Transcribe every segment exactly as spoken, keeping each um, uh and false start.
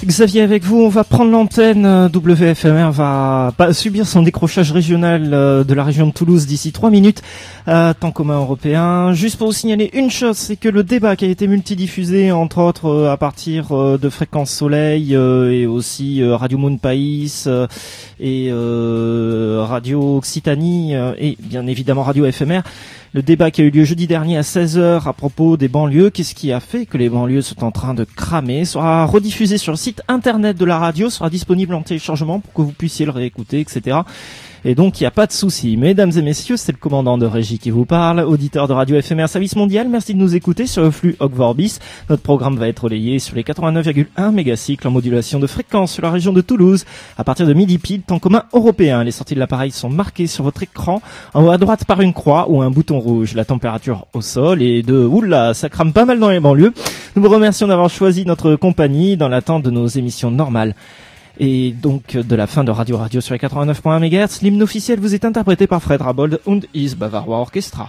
Xavier avec vous, on va prendre l'antenne. W F M R va pas subir son décrochage régional de la région de Toulouse d'ici trois minutes. Euh, temps commun européen. Juste pour vous signaler une chose, c'est que le débat qui a été multidiffusé, entre autres euh, à partir euh, de Fréquence Soleil euh, et aussi euh, Radio Moon Pays euh, et euh, Radio Occitanie euh, et bien évidemment Radio F M R. Le débat qui a eu lieu jeudi dernier à seize heures à propos des banlieues, qu'est-ce qui a fait que les banlieues sont en train de cramer, sera rediffusé sur le site internet de la radio, sera disponible en téléchargement pour que vous puissiez le réécouter, et cetera. Et donc, il n'y a pas de souci. Mesdames et messieurs, c'est le commandant de régie qui vous parle, auditeur de Radio F M R Service Mondial. Merci de nous écouter sur le flux Ogg-Vorbis. Notre programme va être relayé sur les quatre-vingt-neuf virgule un mégacycles en modulation de fréquence sur la région de Toulouse à partir de midi pile, temps commun européen. Les sorties de l'appareil sont marquées sur votre écran en haut à droite par une croix ou un bouton rouge. La température au sol est de, oula, ça crame pas mal dans les banlieues. Nous vous remercions d'avoir choisi notre compagnie dans l'attente de nos émissions normales. Et donc de la fin de Radio Radio sur les quatre-vingt-neuf virgule un mégahertz, l'hymne officiel vous est interprété par Fred Rabold und his Bavarois Orchestra.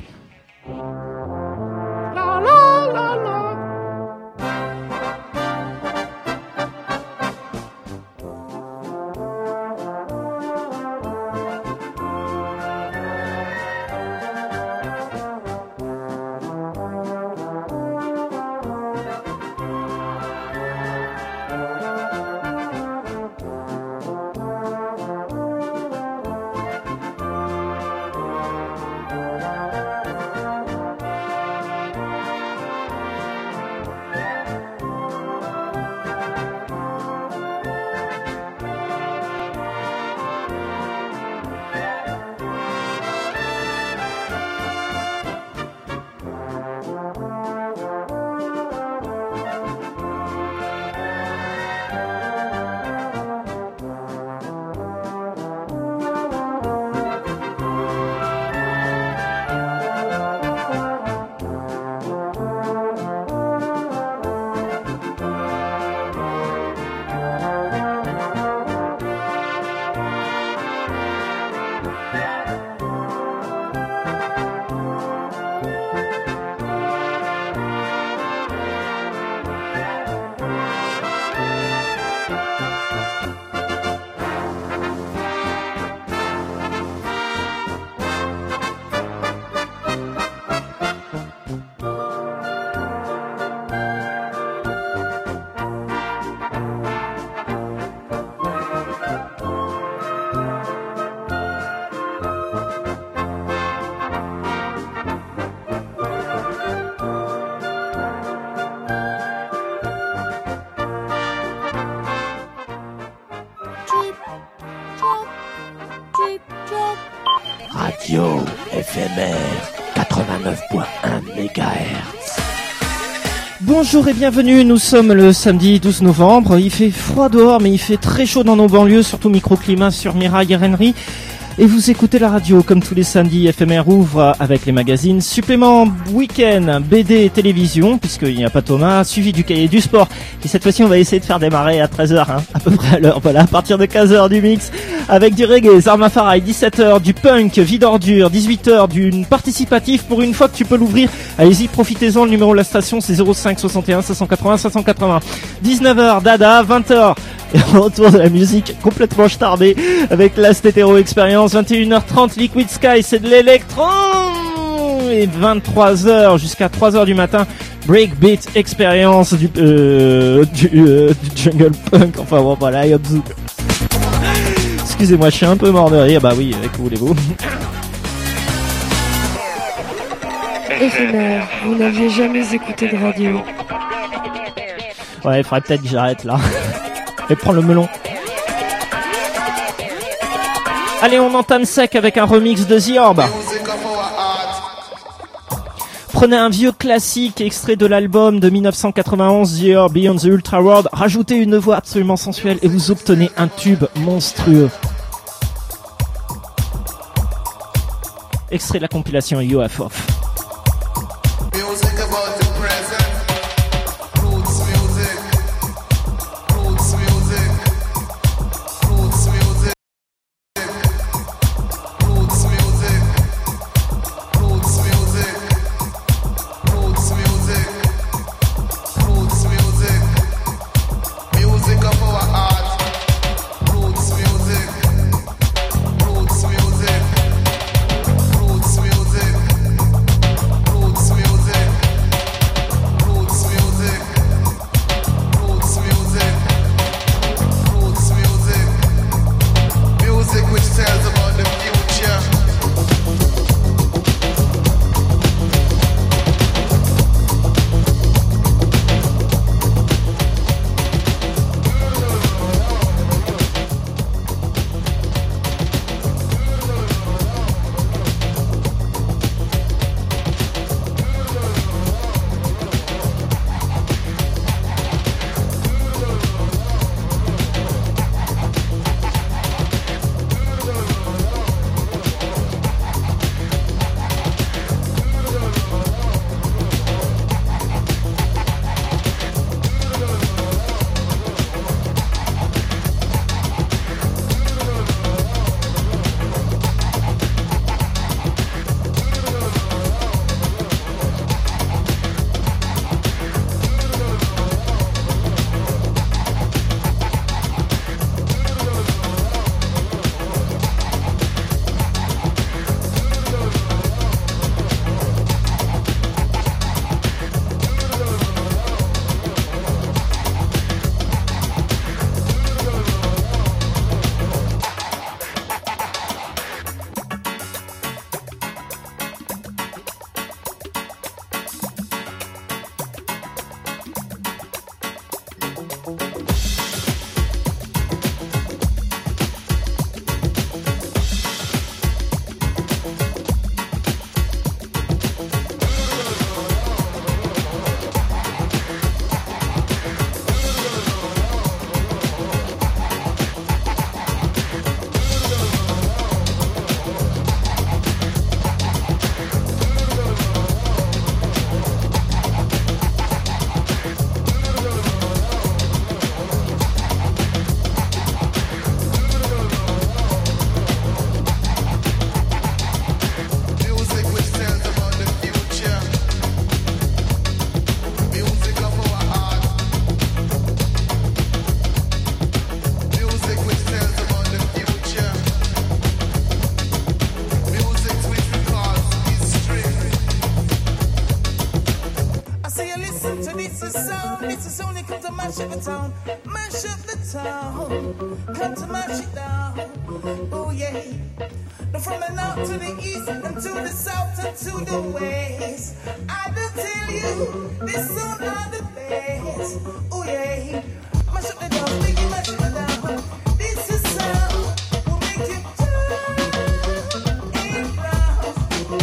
Radio F M R quatre-vingt-neuf virgule un mégahertz. Bonjour et bienvenue, nous sommes le samedi douze novembre, il fait froid dehors mais il fait très chaud dans nos banlieues, surtout microclimat sur Mirail et Rennery. Et vous écoutez la radio comme tous les samedis. F M R ouvre avec les magazines supplément week-end, B D et télévision, puisqu'il n'y a pas Thomas, suivi du cahier du sport, qui cette fois-ci on va essayer de faire démarrer à treize heures, hein, à peu près à l'heure. Voilà, à partir de quinze heures du mix, avec du reggae, Zarma Farai, dix-sept heures, du punk, vie d'ordure, dix-huit heures, d'une participatif, pour une fois que tu peux l'ouvrir, allez-y, profitez-en, le numéro de la station c'est zéro cinq soixante et un cinq cent quatre-vingts cinq cent quatre-vingts. dix-neuf heures, Dada, vingt heures, et retour de la musique complètement starbée avec la Stétéro Expérience. Vingt et une heures trente, Liquid Sky, c'est de l'électron. Et vingt-trois heures jusqu'à trois heures du matin, Breakbeat Expérience du, euh, du, euh, du jungle punk. Enfin bon, voilà, Yobzou. Excusez-moi, je suis un peu mort de rire. Bah oui, avec vous, voulez-vous. Éphémère, vous n'aviez jamais écouté de radio. Ouais, il faudrait peut-être que j'arrête là. Et prends le melon. Allez, on entame sec avec un remix de The Orb. Prenez un vieux classique extrait de l'album de dix-neuf cent quatre-vingt-onze, The Orb Beyond the Ultra World, rajoutez une voix absolument sensuelle et vous obtenez un tube monstrueux. Extrait de la compilation U F O. Music of mash up the town, come to mash it down. Oh yeah. From the north to the east, and to the south, and to the west. I will tell you, this song are the best. Oh yeah. Mash up the down, biggie mash it down. This is sound will make you turn and round.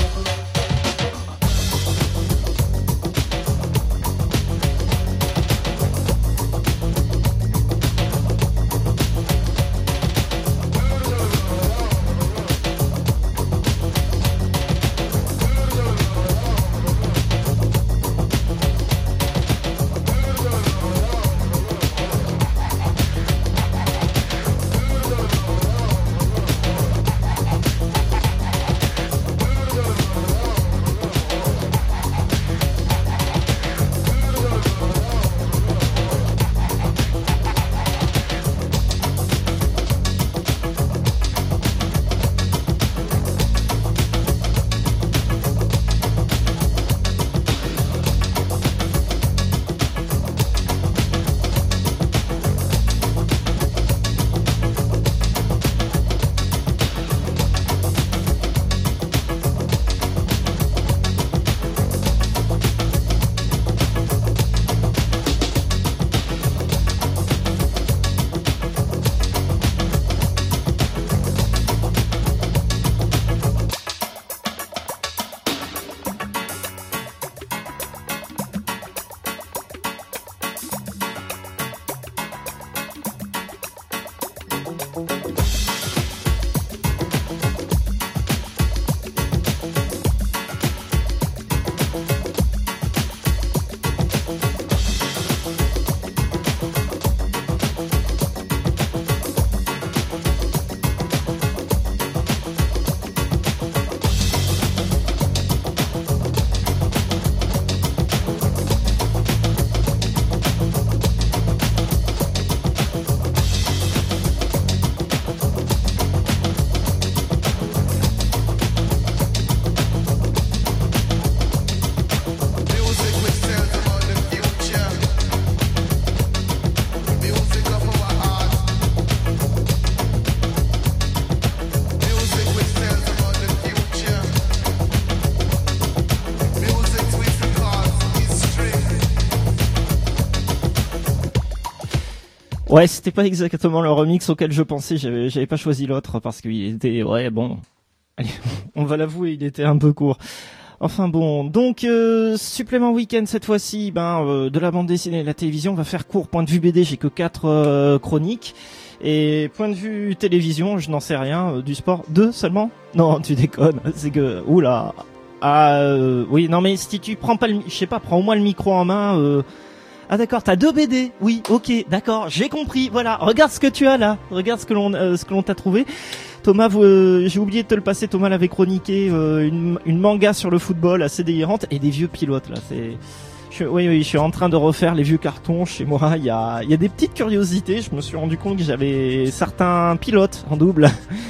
Ouais, c'était pas exactement le remix auquel je pensais, j'avais, j'avais pas choisi l'autre parce qu'il était, ouais, bon, allez, on va l'avouer, il était un peu court. Enfin bon, donc euh, supplément week-end cette fois-ci, ben euh, de la bande dessinée et de la télévision, on va faire court. Point de vue B D, j'ai que quatre euh, chroniques. Et point de vue télévision, je n'en sais rien, euh, du sport, deux seulement. Non, tu déconnes, c'est que, oula, ah, euh, oui, non mais si tu prends pas le, je sais pas, prends au moins le micro en main. Euh, Ah d'accord, t'as deux B D. Oui, ok, d'accord, j'ai compris. Voilà, regarde ce que tu as là. Regarde ce que l'on euh, ce que l'on t'a trouvé. Thomas, vous, euh, j'ai oublié de te le passer. Thomas l'avait chroniqué euh, une, une manga sur le football assez délirante et des vieux pilotes là. C'est, je, oui, oui, je suis en train de refaire les vieux cartons chez moi. Il y a, il y a des petites curiosités. Je me suis rendu compte que j'avais certains pilotes en double,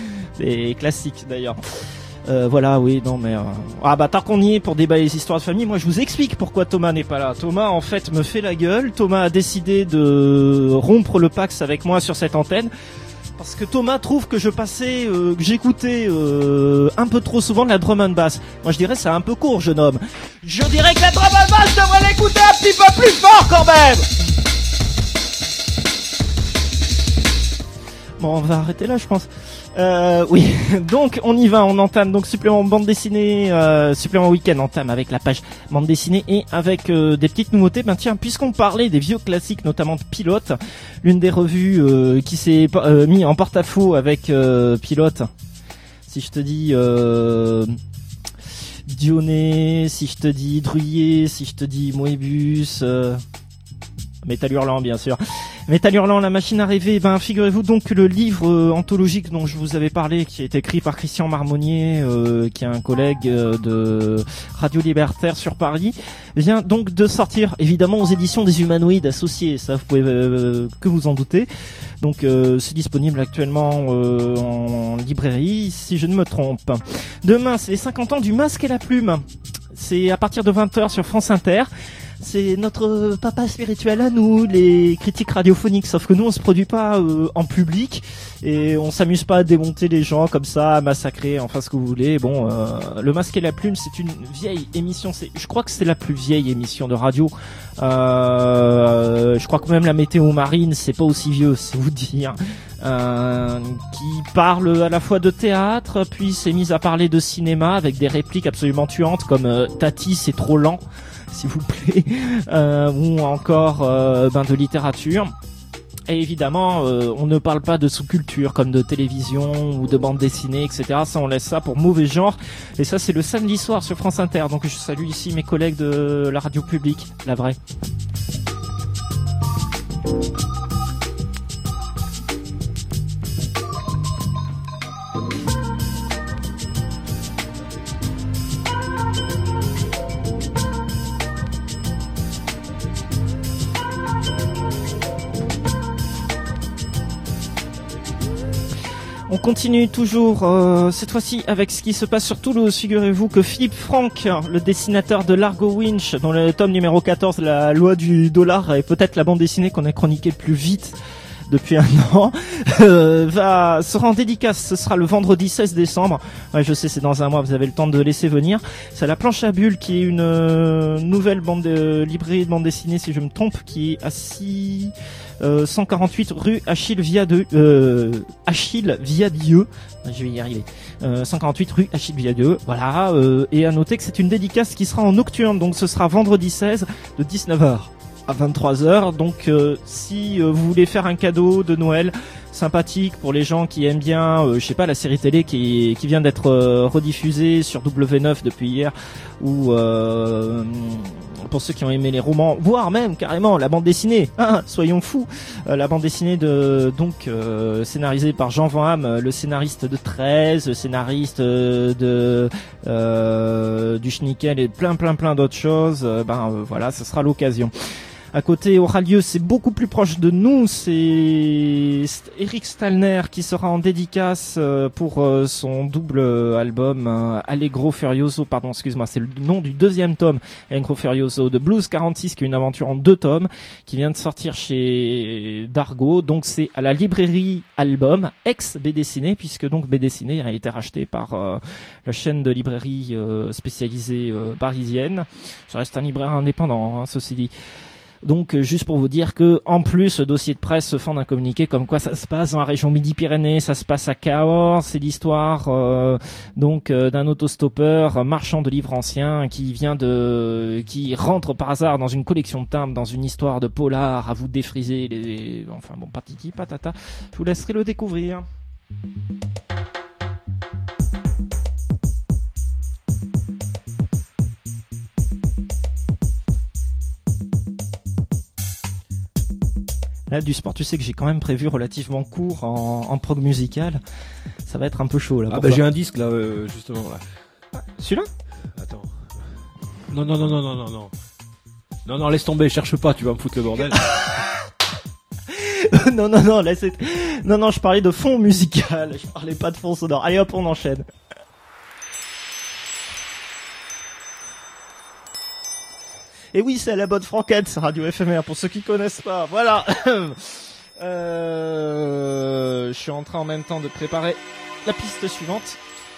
des classiques d'ailleurs. Euh, voilà, oui, non, mais euh... ah bah tant qu'on y est pour déballer les histoires de famille, moi je vous explique pourquoi Thomas n'est pas là. Thomas en fait me fait la gueule. Thomas a décidé de rompre le Pax avec moi sur cette antenne parce que Thomas trouve que je passais, euh, que j'écoutais euh, un peu trop souvent de la drum and bass. Moi je dirais c'est un peu court, jeune homme. Je dirais que la drum and bass devrait l'écouter un petit peu plus fort quand même. Bon, on va arrêter là, je pense. Euh, oui, donc on y va, on entame donc supplément bande dessinée, euh, supplément week-end entame avec la page bande dessinée et avec euh, des petites nouveautés. Ben tiens, puisqu'on parlait des vieux classiques, notamment de Pilote, l'une des revues euh, qui s'est euh, mis en porte-à-faux avec euh, Pilote. Si je te dis euh, Dionée, si je te dis Druyer, si je te dis Moebius, euh, Métal Hurlant bien sûr. Métal Hurlant, la machine à rêver, ben figurez-vous donc que le livre euh, anthologique dont je vous avais parlé, qui est écrit par Christian Marmonnier, euh, qui est un collègue euh, de Radio Libertaire sur Paris, vient donc de sortir évidemment aux éditions des Humanoïdes Associés, ça vous pouvez euh, que vous en douter. Donc euh, c'est disponible actuellement euh, en librairie, si je ne me trompe. Demain, c'est les cinquante ans du Masque et la Plume. C'est à partir de vingt heures sur France Inter. c'est notre papa spirituel à nous, les critiques radiophoniques. Sauf que nous, on se produit pas euh, en public et on s'amuse pas à démonter les gens comme ça, à massacrer, enfin ce que vous voulez. Bon, euh, Le Masque et la Plume, c'est une vieille émission. C'est, je crois que c'est la plus vieille émission de radio. Euh, je crois que même la météo marine, c'est pas aussi vieux, c'est vous dire. Euh, qui parle à la fois de théâtre, puis s'est mise à parler de cinéma avec des répliques absolument tuantes comme euh, Tati, c'est trop lent, s'il vous plaît, euh, ou encore euh, ben de littérature. Et évidemment, euh, on ne parle pas de sous-culture comme de télévision ou de bande dessinée, et cetera. Ça, on laisse ça pour mauvais genre. Et ça, c'est le samedi soir sur France Inter. Donc, je salue ici mes collègues de la radio publique, la vraie. On continue toujours, euh, cette fois-ci avec ce qui se passe sur Toulouse. Figurez-vous que Philippe Franck, le dessinateur de Largo Winch, dans le tome numéro quatorze, la loi du dollar, est peut-être la bande dessinée qu'on a chroniquée le plus vite depuis un an, euh, va sera en dédicace. Ce sera le vendredi seize décembre. Ouais, je sais, c'est dans un mois, vous avez le temps de laisser venir. C'est la Planche à Bulles, qui est une euh, nouvelle bande de librairie de bande dessinée, si je me trompe, qui est à six... Euh, cent quarante-huit rue Achille Viadieu, euh, Achille Viadieu, je vais y arriver, euh, cent quarante-huit rue Achille Viadieu, voilà, euh, et à noter que c'est une dédicace qui sera en nocturne, donc ce sera vendredi seize de dix-neuf heures à vingt-trois heures, donc euh, si euh, vous voulez faire un cadeau de Noël sympathique pour les gens qui aiment bien, euh, je sais pas, la série télé qui, qui vient d'être euh, rediffusée sur W neuf depuis hier, ou euh, pour ceux qui ont aimé les romans, voire même carrément la bande dessinée, hein, soyons fous, euh, la bande dessinée de donc euh, scénarisée par Jean Van Hamme, le scénariste de treize, le scénariste euh, de euh, du Schnickel et plein plein plein d'autres choses, euh, ben euh, voilà, ce sera l'occasion. À côté aura lieu, c'est beaucoup plus proche de nous, c'est Eric Stalner qui sera en dédicace pour son double album Allegro Furioso, pardon, excuse-moi, c'est le nom du deuxième tome, Allegro Furioso de Blues quarante-six, qui est une aventure en deux tomes, qui vient de sortir chez Dargo, donc c'est à la librairie Album, ex-B Dessiné, puisque donc B Dessiné a été racheté par euh, la chaîne de librairie euh, spécialisée euh, parisienne. Ça reste un libraire indépendant, hein, ceci dit. Donc juste pour vous dire que en plus le dossier de presse se fend d'un communiqué comme quoi ça se passe dans la région Midi-Pyrénées, ça se passe à Cahors, c'est l'histoire euh, donc euh, d'un autostoppeur marchand de livres anciens qui vient de qui rentre par hasard dans une collection de timbres, dans une histoire de polar à vous défriser les enfin bon patiti patata. Je vous laisserai le découvrir. Là, du sport, tu sais que j'ai quand même prévu relativement court en, en prog musical. Ça va être un peu chaud là. Ah bah j'ai un disque là, euh, justement là. Ah, celui-là ? Attends. Non non non non non non non. Non non laisse tomber, cherche pas, tu vas me foutre le bordel. non non non, là c'est. Non non, je parlais de fond musical. Je parlais pas de fond sonore. Allez hop, on enchaîne. Et oui, c'est à la bonne franquette, Radio F M R, pour ceux qui connaissent pas. Voilà. euh, je suis en train en même temps de préparer la piste suivante.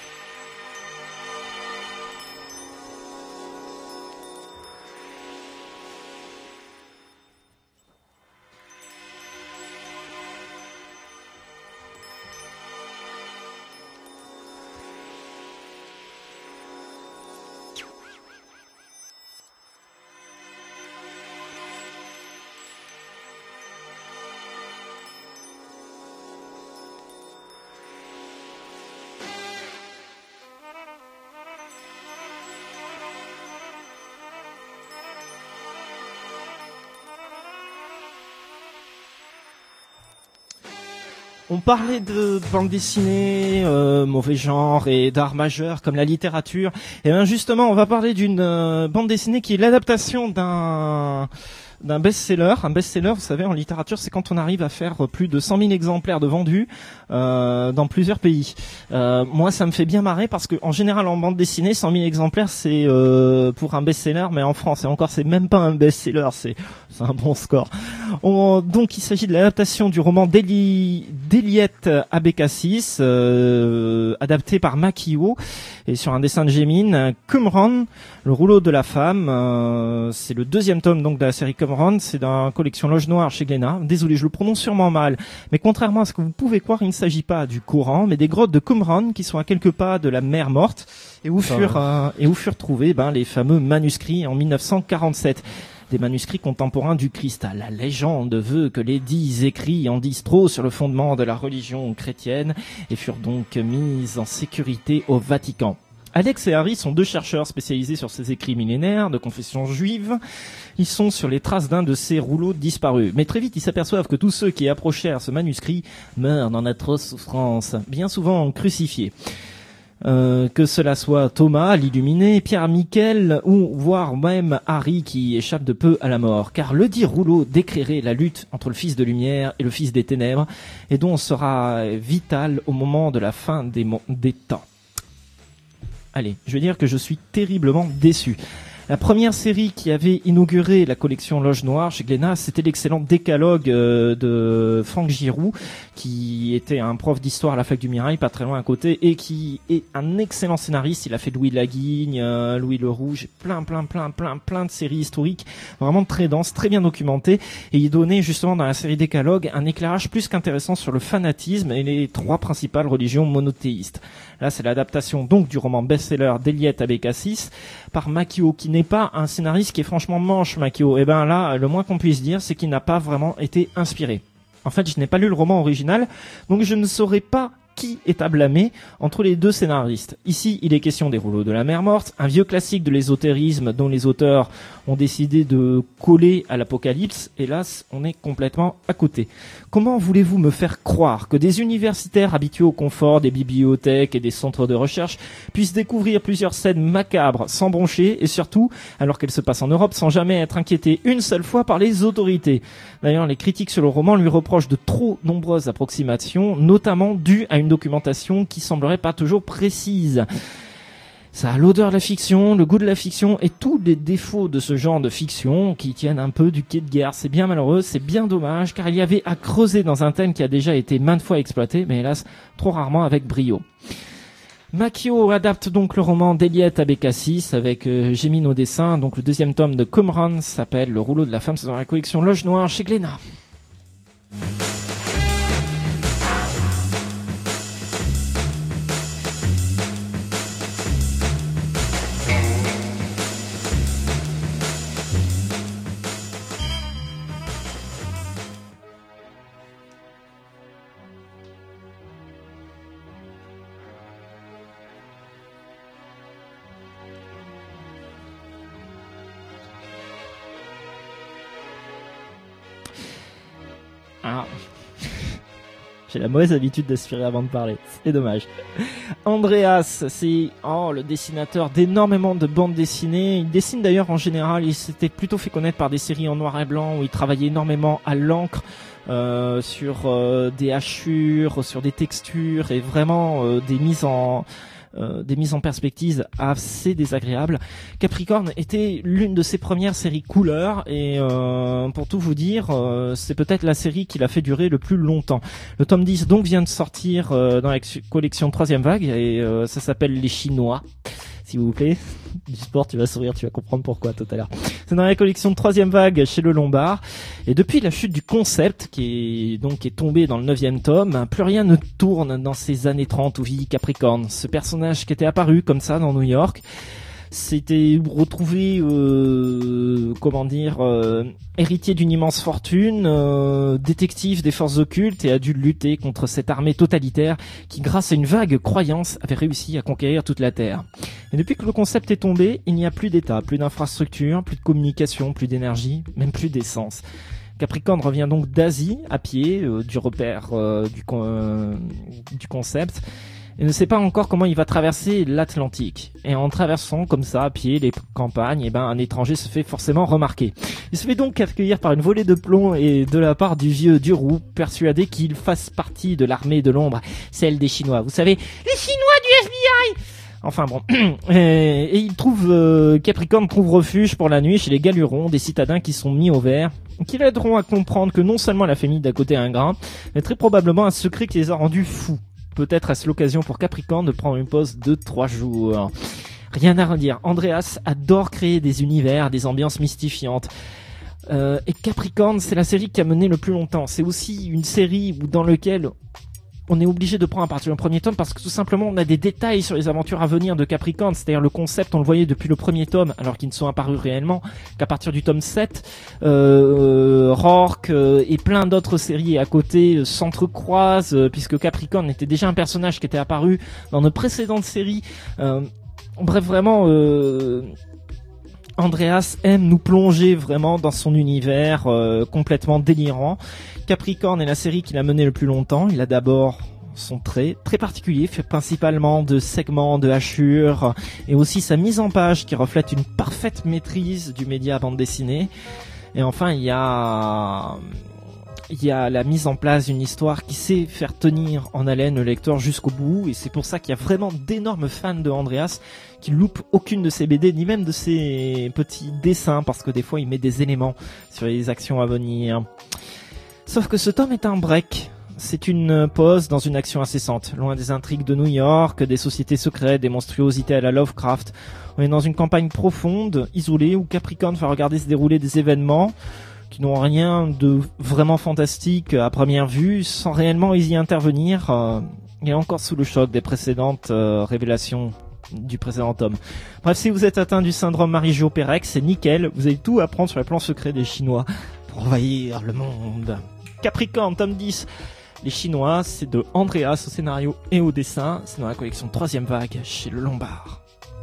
On parlait de bande dessinée, euh, mauvais genre et d'art majeur comme la littérature. Et bien justement, on va parler d'une euh, bande dessinée qui est l'adaptation d'un d'un best-seller. Un best-seller, vous savez, en littérature, c'est quand on arrive à faire plus de cent mille exemplaires de vendus euh, dans plusieurs pays. Euh, moi, ça me fait bien marrer parce que en général, en bande dessinée, cent mille exemplaires, c'est euh, pour un best-seller, mais en France, et encore, c'est même pas un best-seller, c'est c'est un bon score. On, donc, il s'agit de l'adaptation du roman d'Eli, d'Eliette Abécassis, euh, adapté par Makio, et sur un dessin de Gémine. Qumran, le rouleau de la femme, euh, c'est le deuxième tome donc de la série Qumran, c'est dans la collection Loge Noire chez Glénat. Désolé, je le prononce sûrement mal, mais contrairement à ce que vous pouvez croire, il ne s'agit pas du Coran, mais des grottes de Qumran qui sont à quelques pas de la mer morte, et où furent, euh, et où furent trouvés ben, les fameux manuscrits en mille neuf cent quarante-sept. Des manuscrits contemporains du Christ. La légende veut que les dix écrits en disent trop sur le fondement de la religion chrétienne et furent donc mis en sécurité au Vatican. Alex et Harry sont deux chercheurs spécialisés sur ces écrits millénaires de confession juive. Ils sont sur les traces d'un de ces rouleaux disparus. Mais très vite, ils s'aperçoivent que tous ceux qui approchèrent ce manuscrit meurent dans d'atroces souffrances, bien souvent crucifiés. Euh, que cela soit Thomas, l'illuminé, Pierre Miquel, ou voire même Harry qui échappe de peu à la mort. Car le dit rouleau décrirait la lutte entre le fils de lumière et le fils des ténèbres, et dont sera vital au moment de la fin des, mo- des temps. Allez, je vais dire que je suis terriblement déçu. La première série qui avait inauguré la collection Loge Noire chez Glénat, c'était l'excellent Décalogue euh, de Franck Giroux, qui était un prof d'histoire à la fac du Mirail, pas très loin à côté, et qui est un excellent scénariste. Il a fait Louis Laguigne, euh, Louis le Rouge, plein, plein, plein, plein, plein de séries historiques, vraiment très denses, très bien documentées, et il donnait justement dans la série Décalogue un éclairage plus qu'intéressant sur le fanatisme et les trois principales religions monothéistes. Là, c'est l'adaptation donc du roman best-seller d'Eliette Abécassis par Makio, qui n'est pas un scénariste qui est franchement manche, Makio. Et ben là, le moins qu'on puisse dire, c'est qu'il n'a pas vraiment été inspiré. En fait, je n'ai pas lu le roman original, donc je ne saurais pas qui est à blâmer entre les deux scénaristes. Ici, il est question des rouleaux de la mer morte, un vieux classique de l'ésotérisme dont les auteurs ont décidé de coller à l'apocalypse. Hélas, on est complètement à côté. Comment voulez-vous me faire croire que des universitaires habitués au confort des bibliothèques et des centres de recherche puissent découvrir plusieurs scènes macabres sans broncher, et surtout, alors qu'elles se passent en Europe, sans jamais être inquiétés une seule fois par les autorités? D'ailleurs, les critiques sur le roman lui reprochent de trop nombreuses approximations, notamment dues à une documentation qui semblerait pas toujours précise. Ça a l'odeur de la fiction, le goût de la fiction et tous les défauts de ce genre de fiction qui tiennent un peu du quai de guerre. C'est bien malheureux, c'est bien dommage, car il y avait à creuser dans un thème qui a déjà été maintes fois exploité, mais hélas, trop rarement avec brio. Makio adapte donc le roman d'Eliette Abécassis avec euh, Gémine au dessin. Donc le deuxième tome de Qumran s'appelle Le rouleau de la femme, c'est dans la collection Loge Noire chez Glénat. Ah. J'ai la mauvaise habitude d'aspirer avant de parler, c'est dommage. Andreas, c'est oh, le dessinateur d'énormément de bandes dessinées. Il dessine d'ailleurs en général, il s'était plutôt fait connaître par des séries en noir et blanc où il travaillait énormément à l'encre, euh, sur euh, des hachures, sur des textures et vraiment euh, des mises en... Euh, des mises en perspective assez désagréables. Capricorne était l'une de ses premières séries couleurs et euh, pour tout vous dire, euh, c'est peut-être la série qui l'a fait durer le plus longtemps. Le tome dix donc vient de sortir euh, dans la collection Troisième Vague et euh, ça s'appelle Les Chinois. S'il vous plaît, du sport, tu vas sourire, tu vas comprendre pourquoi tout à l'heure. C'est dans la collection de Troisième Vague chez Le Lombard. Et depuis la chute du concept, qui est donc qui est tombé dans le neuvième tome, plus rien ne tourne dans ces années trente où vit Capricorne. Ce personnage qui était apparu comme ça dans New York, s'était retrouvé, euh, comment dire, euh, héritier d'une immense fortune, euh, détective des forces occultes et a dû lutter contre cette armée totalitaire qui, grâce à une vague croyance, avait réussi à conquérir toute la Terre. Et depuis que le concept est tombé, il n'y a plus d'État, plus d'infrastructure, plus de communication, plus d'énergie, même plus d'essence. Capricorne revient donc d'Asie, à pied, euh, du repère euh, du, con- euh, du concept. et ne sait pas encore comment il va traverser l'Atlantique. Et en traversant comme ça à pied les campagnes, eh ben un étranger se fait forcément remarquer. Il se fait donc accueillir par une volée de plomb et de la part du vieux Duroux, persuadé qu'il fasse partie de l'armée de l'ombre, celle des Chinois. Vous savez, les Chinois du F B I. Enfin bon, et, et il trouve euh, Capricorne trouve refuge pour la nuit chez les Galurons, des citadins qui sont mis au vert, qui l'aideront à comprendre que non seulement la famille d'à côté a un grain, mais très probablement un secret qui les a rendus fous. Peut-être est-ce l'occasion pour Capricorne de prendre une pause de trois jours. Rien à redire. Andreas adore créer des univers, des ambiances mystifiantes. Euh, et Capricorne, c'est la série qui a mené le plus longtemps. C'est aussi une série où, dans laquelle on est obligé de prendre à partir du premier tome parce que tout simplement on a des détails sur les aventures à venir de Capricorne, c'est-à-dire le concept on le voyait depuis le premier tome alors qu'ils ne sont apparus réellement qu'à partir du tome sept. euh, Rourke euh, et plein d'autres séries à côté euh, s'entrecroisent euh, puisque Capricorne était déjà un personnage qui était apparu dans nos précédentes séries. euh, bref vraiment euh, Andreas aime nous plonger vraiment dans son univers euh, complètement délirant. Capricorne est la série qu'il a menée le plus longtemps. Il a d'abord son trait très particulier, fait principalement de segments, de hachures, et aussi sa mise en page qui reflète une parfaite maîtrise du média bande dessinée. Et enfin, il y a... Il y a la mise en place d'une histoire qui sait faire tenir en haleine le lecteur jusqu'au bout, et c'est pour ça qu'il y a vraiment d'énormes fans de Andreas qui loupent aucune de ses B D, ni même de ses petits dessins, parce que des fois il met des éléments sur les actions à venir. Sauf que ce tome est un break. C'est une pause dans une action incessante, loin des intrigues de New York, des sociétés secrètes, des monstruosités à la Lovecraft. On est dans une campagne profonde, isolée, où Capricorne va regarder se dérouler des événements qui n'ont rien de vraiment fantastique à première vue, sans réellement y intervenir, euh, et encore sous le choc des précédentes euh, révélations du précédent tome. Bref, si vous êt atteint du syndrome Marie-Jo Pérec, c'est nickel, vous allez tout apprendre sur les plans secrets des Chinois pour envahir le monde. Capricorne, tome dix. Les Chinois, c'est de Andreas au scénario et au dessin, c'est dans la collection Troisième Vague chez Le Lombard.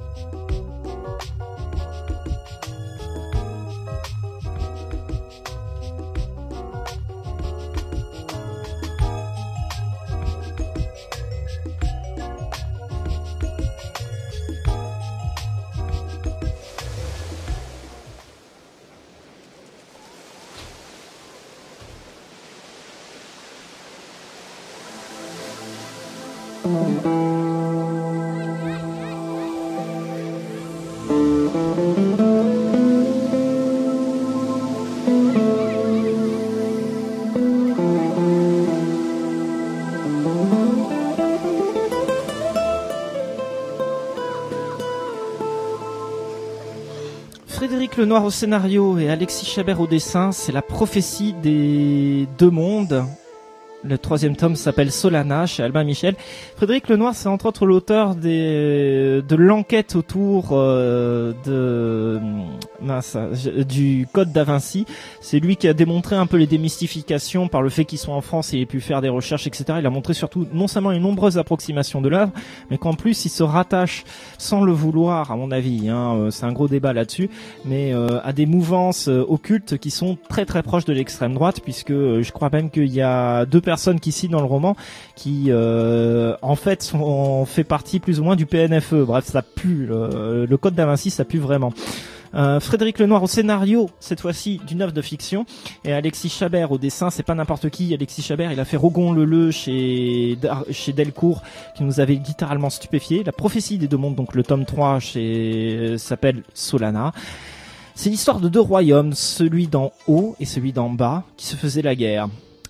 Frédéric Lenoir au scénario et Alexis Chabert au dessin, c'est la prophétie des deux mondes. Le troisième tome s'appelle Solana chez Albin Michel. Frédéric Lenoir, c'est entre autres l'auteur des, de l'enquête autour euh, de mince, du Code Da Vinci. C'est lui qui a démontré un peu les démystifications par le fait qu'ils sont en France et il a pu faire des recherches, et cetera. Il a montré surtout non seulement les nombreuses approximations de l'œuvre, mais qu'en plus il se rattache, sans le vouloir à mon avis, hein, euh, c'est un gros débat là-dessus, mais euh, à des mouvances euh, occultes qui sont très très proches de l'extrême droite, puisque euh, je crois même qu'il y a deux personnes personnes qui citent dans le roman qui euh, en fait sont, fait partie plus ou moins du P N F E. Bref, ça pue, le, le Code Da Vinci, ça pue vraiment. Euh, Frédéric Lenoir au scénario, cette fois-ci d'une œuvre de fiction, et Alexis Chabert au dessin. C'est pas n'importe qui. Alexis Chabert, il a fait Rogon le Leu chez chez Delcourt, qui nous avait littéralement stupéfiés. La prophétie des deux mondes, donc le tome trois chez s'appelle Solana. C'est l'histoire de deux royaumes, celui d'en haut et celui d'en bas, qui se faisaient la guerre.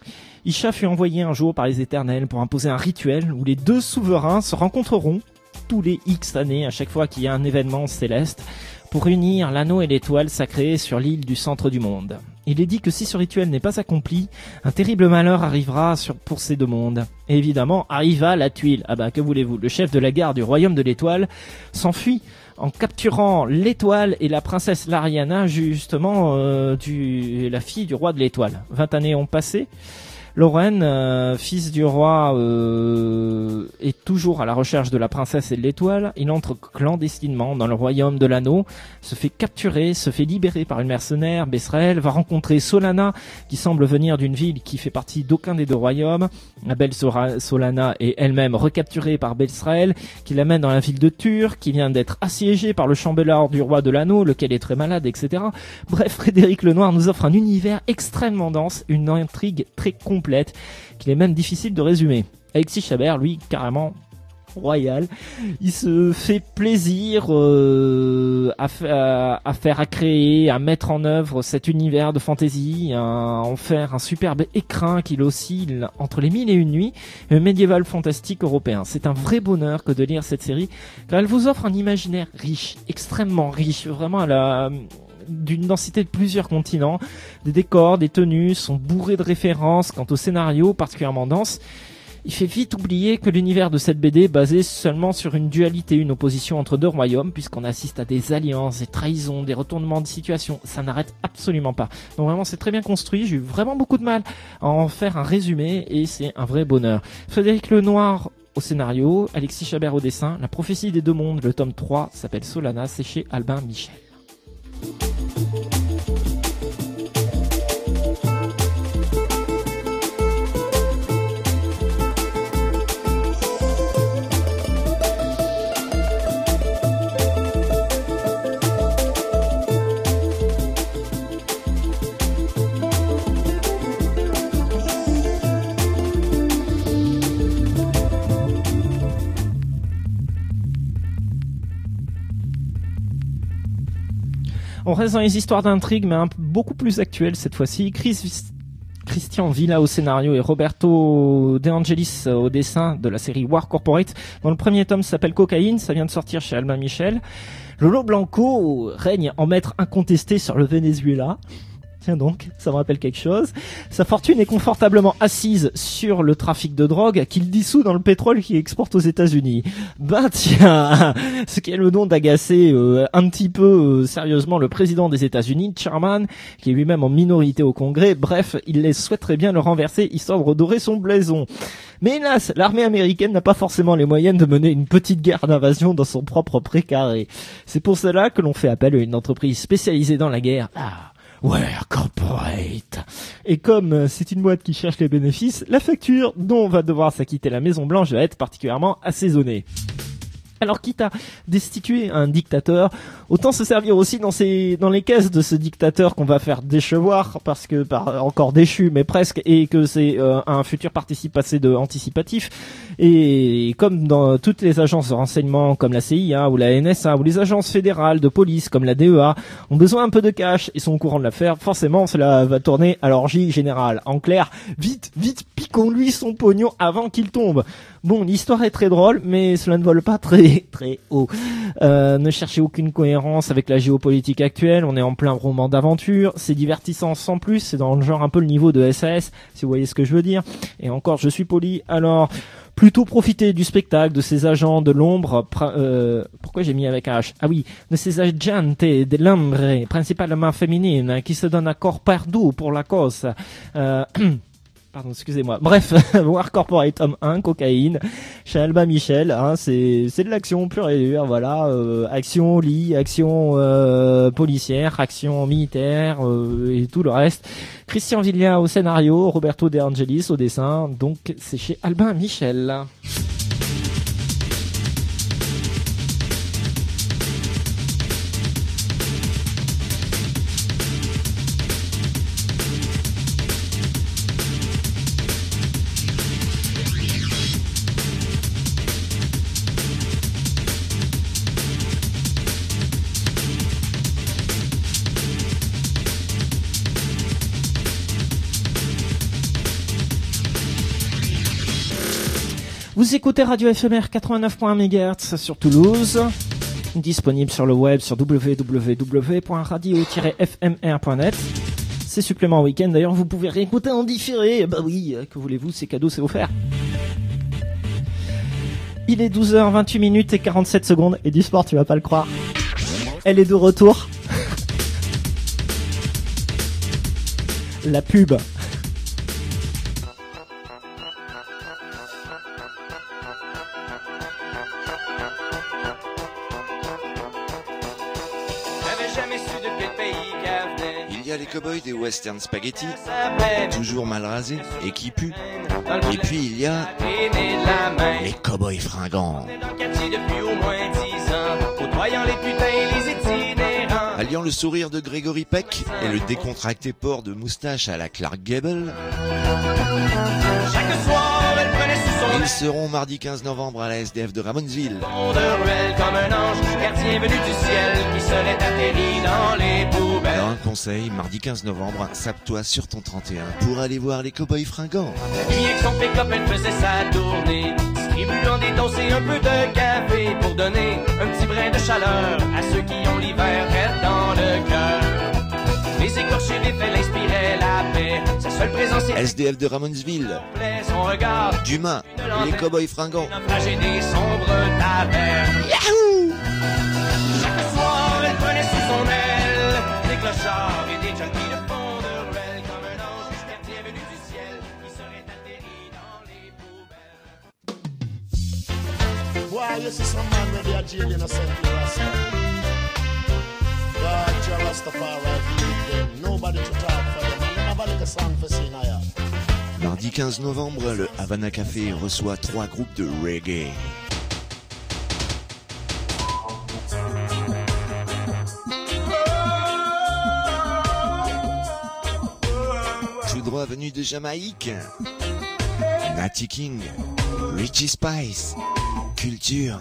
Isha fut envoyé un jour par les Éternels pour imposer un rituel où les deux souverains se rencontreront tous les X années, à chaque fois qu'il y a un événement céleste, pour unir l'anneau et l'étoile sacrée sur l'île du centre du monde. Il est dit que si ce rituel n'est pas accompli, un terrible malheur arrivera sur, pour ces deux mondes. Et évidemment, arriva la tuile. Ah bah, que voulez-vous, le chef de la garde du royaume de l'étoile s'enfuit en capturant l'étoile et la princesse Lariana, justement, euh, du, la fille du roi de l'étoile. Vingt années ont passé. Loren, euh, fils du roi, euh, est toujours à la recherche de la princesse et de l'étoile. Il entre clandestinement dans le royaume de l'anneau, se fait capturer, se fait libérer par une mercenaire, Besrael, va rencontrer Solana, qui semble venir d'une ville qui fait partie d'aucun des deux royaumes. La belle Sora- Solana est elle-même recapturée par Besrael, qui l'amène dans la ville de Tur, qui vient d'être assiégée par le chambellan du roi de l'anneau, lequel est très malade, et cetera. Bref, Frédéric Lenoir nous offre un univers extrêmement dense, une intrigue très complète, qu'il est même difficile de résumer. Alexis Chabert, lui, carrément royal, il se fait plaisir euh, à, à, à faire, à créer, à mettre en œuvre cet univers de fantasy, à en faire un superbe écrin qu'il oscille entre les mille et une nuits, un médiéval fantastique européen. C'est un vrai bonheur que de lire cette série, car elle vous offre un imaginaire riche, extrêmement riche, vraiment à la... d'une densité de plusieurs continents. Des décors, des tenues sont bourrés de références. Quant au scénario, particulièrement dense, il fait vite oublier que l'univers de cette B D est basé seulement sur une dualité, une opposition entre deux royaumes, puisqu'on assiste à des alliances, des trahisons, des retournements de situation. Ça n'arrête absolument pas. Donc vraiment, c'est très bien construit. J'ai eu vraiment beaucoup de mal à en faire un résumé, et c'est un vrai bonheur. Frédéric Lenoir au scénario, Alexis Chabert au dessin. La prophétie des deux mondes, le tome trois, s'appelle Solana, c'est chez Albin Michel. On reste dans les histoires d'intrigue, mais un peu, beaucoup plus actuelles cette fois-ci. Chris, Christian Villa au scénario et Roberto De Angelis au dessin de la série War Corporate. Dans le premier tome, ça s'appelle Cocaïne, ça vient de sortir chez Albin Michel. Lolo Blanco règne en maître incontesté sur le Venezuela. Tiens donc, ça me rappelle quelque chose. Sa fortune est confortablement assise sur le trafic de drogue qu'il dissout dans le pétrole qu'il exporte aux États-Unis. Ben tiens, ce qui est le nom d'agacer euh, un petit peu euh, sérieusement le président des États-Unis, Sherman, qui est lui-même en minorité au Congrès. Bref, il les souhaiterait bien le renverser histoire de redorer son blason. Mais hélas, l'armée américaine n'a pas forcément les moyens de mener une petite guerre d'invasion dans son propre précaré. C'est pour cela que l'on fait appel à une entreprise spécialisée dans la guerre. Ah. War Corporate. Et comme c'est une boîte qui cherche les bénéfices, la facture dont va devoir s'acquitter la Maison Blanche va être particulièrement assaisonnée. Alors, quitte à destituer un dictateur, autant se servir aussi dans ces, dans les caisses de ce dictateur qu'on va faire déchevoir, parce que, par, encore déchu, mais presque, et que c'est euh, un futur participe passé de anticipatif. Et comme dans toutes les agences de renseignement, comme la C I A ou la N S A, ou les agences fédérales de police, comme la D E A, ont besoin un peu de cash et sont au courant de l'affaire, forcément, cela va tourner à l'orgie générale. En clair, vite, vite, piquons-lui son pognon avant qu'il tombe. Bon, l'histoire est très drôle, mais cela ne vole pas très très haut. Euh, ne cherchez aucune cohérence avec la géopolitique actuelle, on est en plein roman d'aventure, c'est divertissant sans plus, c'est dans le genre un peu le niveau de S A S, si vous voyez ce que je veux dire. Et encore, je suis poli, alors plutôt profiter du spectacle de ces agents de l'ombre, euh, pourquoi j'ai mis avec H? Ah oui, de ces agentes de l'ombre, principalement féminines, qui se donnent à corps perdu pour la cause. Euh, Pardon, excusez-moi. Bref, War Corporate tome un, Cocaïne, chez Albin Michel, hein, c'est c'est de l'action pure et dure, voilà, euh, action lit, action euh, policière, action militaire euh, et tout le reste. Christian Villa au scénario, Roberto De Angelis au dessin, donc c'est chez Albin Michel. Vous écoutez Radio F M R quatre-vingt-neuf point un mégahertz sur Toulouse, disponible sur le web sur w w w point radio tiret f m r point net. C'est supplément week-end, d'ailleurs vous pouvez réécouter en différé, bah oui, que voulez-vous, c'est cadeau, c'est offert. Il est douze heures vingt-huit minutes et quarante-sept secondes, et du sport tu vas pas le croire. Elle est de retour. y a les cow-boys des western spaghetti, toujours mal rasés et qui puent. Et puis il y a les cow-boys fringants. Alliant le sourire de Gregory Peck et le décontracté port de moustache à la Clark Gable, ils seront mardi quinze novembre à la S D F de Ramonesville. Alors un conseil, mardi quinze novembre, sape-toi sur ton trente et un pour aller voir les cow-boys fringants. Lui avec son pick-up, elle faisait sa tournée, distribuant des doses et un peu de café pour donner un petit brin de chaleur à ceux qui ont l'hiver raide dans le cœur. Les écorchés défaits l'inspiraient la paix. Sa seule présence était S D F de Ramonesville, son regard, Dumas, les cow-boys fringants. naufrage et des sombres tavernes. Yahoo! Chaque soir, elle prenait sous son aile des clochards et des junkies de fond de ruelle comme un ange gardien venu du ciel qui serait atterri dans les poubelles. Why, you see some man with their jail innocent to Rasta. God, Jah Rastafari, lead them. Nobody to talk for them. And never like a song for sing here. Mardi quinze novembre, le Havana Café reçoit trois groupes de reggae. Tout droit venu de Jamaïque, Natty King, Richie Spice, Culture.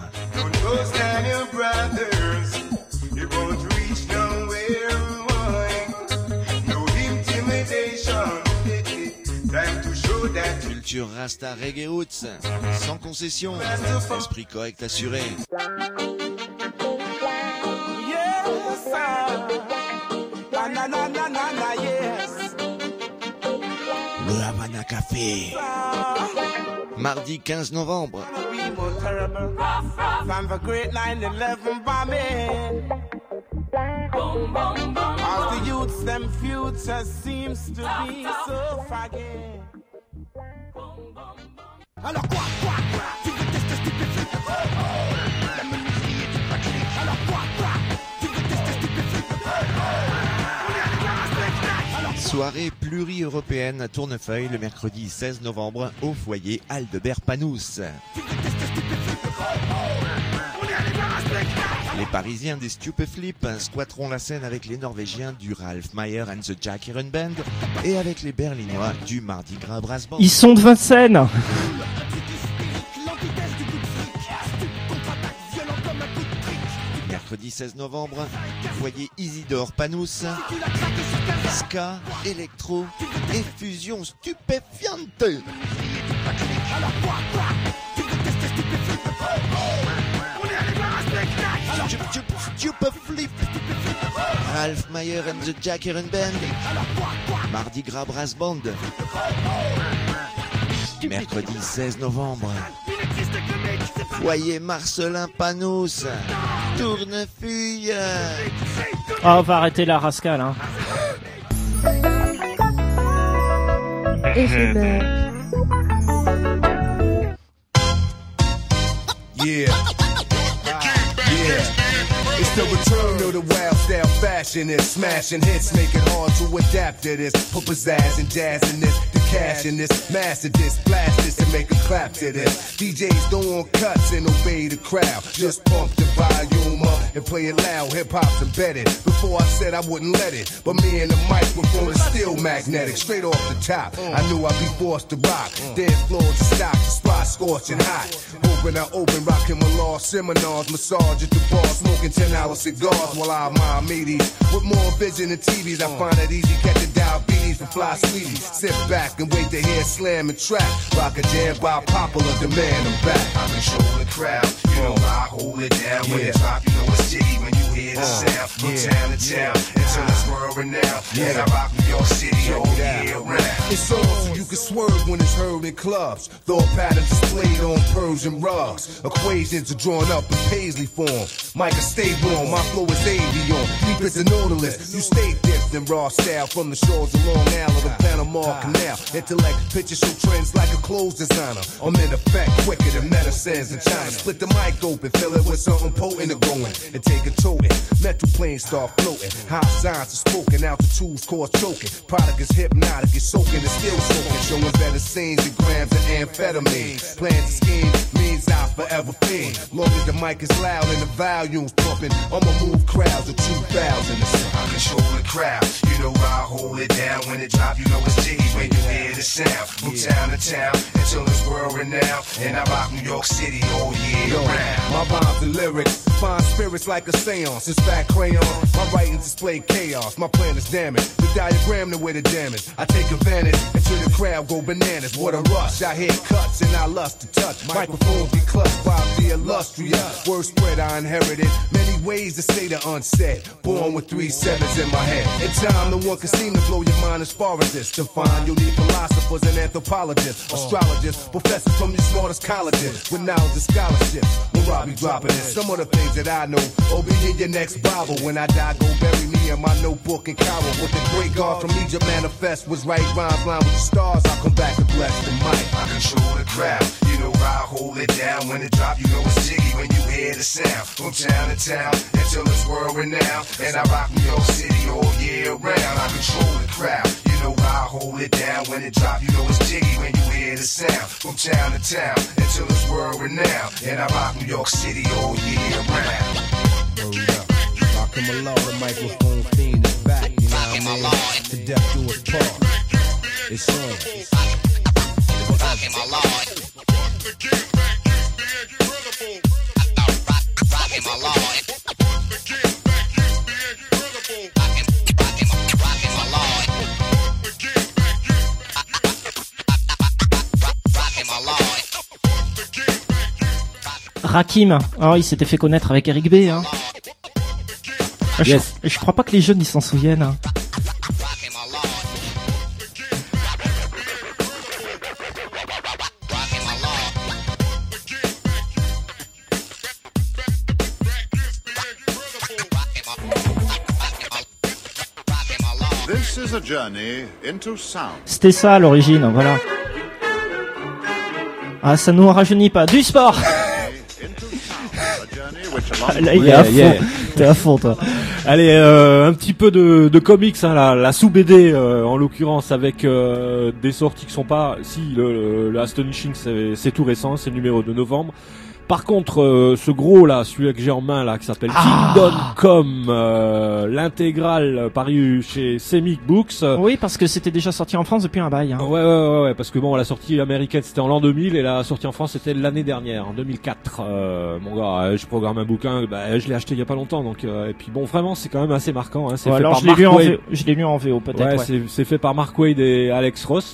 Culture Rasta Reggae Roots, sans concession, esprit correct assuré. Le Havana Café, mardi quinze novembre. From the great nine eleven bombing, as the youths them future seems to be so foggy. Alors quoi, quoi, quoi, tu veux tester stupéfié? La menuiserie est du paquet. Alors quoi, quoi, tu veux tester stupéfié? Soirée pluri-européenne à Tournefeuille le mercredi seize novembre au foyer Aldebert Panous. Les Parisiens des Stupeflip squatteront la scène avec les Norvégiens du Ralph Meyer and the Jack Iron Band et avec les Berlinois du Mardi Gras Brass Band. Ils sont de Vincennes. Mercredi seize novembre, foyer Isidore Panous, ska, électro et fusion stupéfiante. Stupeflip, Ralph Meyer and the Jack Iron Band, Mardi Gras Brass Band. Mercredi seize novembre, foyer Marcelin Panous, Tournefeuille. Ah, on va arrêter la rascale, hein. Éphémère. Yeah. Yeah. It's the return of the wild style fashionist, smashing hits, make it hard to adapt to this. Put pizzazz and jazz in this, the cash in this, master this, blast this and make a clap to this. D Js don't want cuts and obey the crowd, just pump the volume up and play it loud. Hip hop's embedded. Before I said I wouldn't let it, but me and the microphone is still magnetic. Straight off the top, I knew I'd be forced to rock. Dead floor to stock, the spot scorching hot. Open I open, rocking my law seminars, massage at the bar, smoking ten hour cigars while I admire meaties. With more vision than T Vs, I find it easy catching diabetes from fly sweeties. Sit back and wait to hear slam and track. Rock a jam by popular demand. I'm back. I control the crowd. You know I hold it down. When it drop, you know it's jiggy when you hear the sound. From town to town until it's world renowned. And I rock New York City all year round. It's on so you can swerve when it's heard in clubs. Thought patterns displayed on Persian rugs. Equations are drawn up in Paisley form. Micah, stay warm. My flow is avion. Deep as a nautilus. You stay dipped in raw style from the shores of Long Island to the Panama Canal. Intellect pictures show trends like a clothes designer. I'm in effect quicker than medicines in China. Split the mic open, fill it with something potent and going, and take a toting. Mental planes start floating. High signs are spoken, altitudes cause choking. Product is hypnotic, it's soaking, it's still soaking. Showing better scenes than grams of amphetamine. Plans and schemes means I'll forever fiend. Long as the mic is loud and the volume's pumping, I'ma move crowds of two thousand. I control the crowd, you know I hold it down. When it drop, you know it's jiggy when you hear the sound. From town to town until it's world renowned, and I rock New York City all year round. My rhymes and lyrics find spirits like a seance. It's fat crayon, my writings display chaos. My plan is damaged, the diagram the way the damage. I take advantage until the crowd go bananas. What a rush, I hit cuts and I lust to touch. Microphones be clutched by the illustrious. Word spread I inherited, many ways to say the unsaid. Born with three sevens in my head. In time, no one can seem to blow your mind as far as this. To find you'll need philosophers and anthropologists, astrologists, professors from your smartest colleges with knowledge and scholarships. When I be dropping this, some of the things that I know, oh, be in your next Bible. When I die, go bury me in my notebook in Cairo. What the great God from Egypt manifest was right rhymes line with the stars. I'll come back to bless the mic. I control the crowd, you know I hold it down. When it drop, you know it's jiggy when you hear the sound. From town to town until it's world renowned, and I rock New York City all year round. I control the crowd, you know I hold it down. When it drop, you know it's jiggy when you hear the sound. From town to town until it's world renowned, and I rock New York City all year round. Word up, rock him along, the microphone fiend is back, you know what I mean? To death do us part. It's on. Rock him along. The get back is the incredible. Rock him along. The get back is the incredible. Rock him, rock him, rock him along. The get back is rock him along. The get back is Rakim, alors il s'était fait connaître avec Eric B. Hein. Yes. Je, je crois pas que les jeunes ils s'en souviennent. Hein. This is a journey into sound. C'était ça à l'origine, voilà. Ah, ça nous rajeunit pas. Du sport. Là, il est Yeah, à fond. yeah. T'es à fond, toi. Allez, euh, un petit peu de, de comics, hein, la, la sous-B D euh, en l'occurrence, avec euh, des sorties qui sont pas... Si, le, le, le Astonishing, c'est, c'est tout récent, c'est le numéro de novembre. Par contre, euh, ce gros là, celui que j'ai en main là, qui s'appelle Ah. Kingdom Come, euh, l'intégrale euh, paru chez Semic Books. Oui, parce que c'était déjà sorti en France depuis un bail. Hein. Ouais, ouais, ouais, ouais, parce que bon, la sortie américaine c'était en l'an deux mille et la sortie en France c'était l'année dernière, en deux mille quatre. Euh, mon gars, je programme un bouquin, bah, je l'ai acheté il y a pas longtemps, donc euh, et puis bon, vraiment, c'est quand même assez marquant. Hein, c'est Ouais, fait alors par je l'ai Mark lu en Waid. V O, je l'ai lu en V O peut-être. Ouais, Ouais, c'est, c'est fait par Mark Waid et Alex Ross.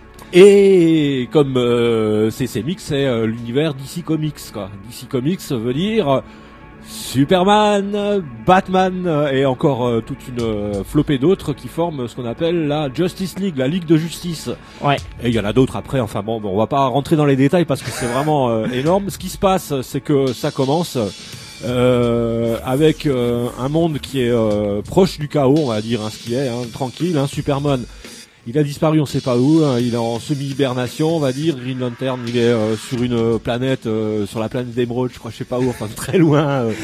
Et comme euh, c'est Semic, c'est euh, l'univers D C Comics, quoi. D C Comics veut dire euh, Superman, Batman euh, et encore euh, toute une euh, flopée d'autres qui forment ce qu'on appelle la Justice League, la Ligue de Justice. Ouais. Et il y en a d'autres après. Enfin bon, bon, on va pas rentrer dans les détails parce que c'est vraiment euh, énorme. Ce qui se passe, c'est que ça commence euh, avec euh, un monde qui est euh, proche du chaos, on va dire, hein, ce qui est hein, tranquille. Hein, Superman. Il a disparu, on sait pas où, hein, il est en semi-hibernation, on va dire. Green Lantern, il est euh, sur une planète, euh, sur la planète d'Emerald, je crois, je sais pas où, enfin très loin. Euh,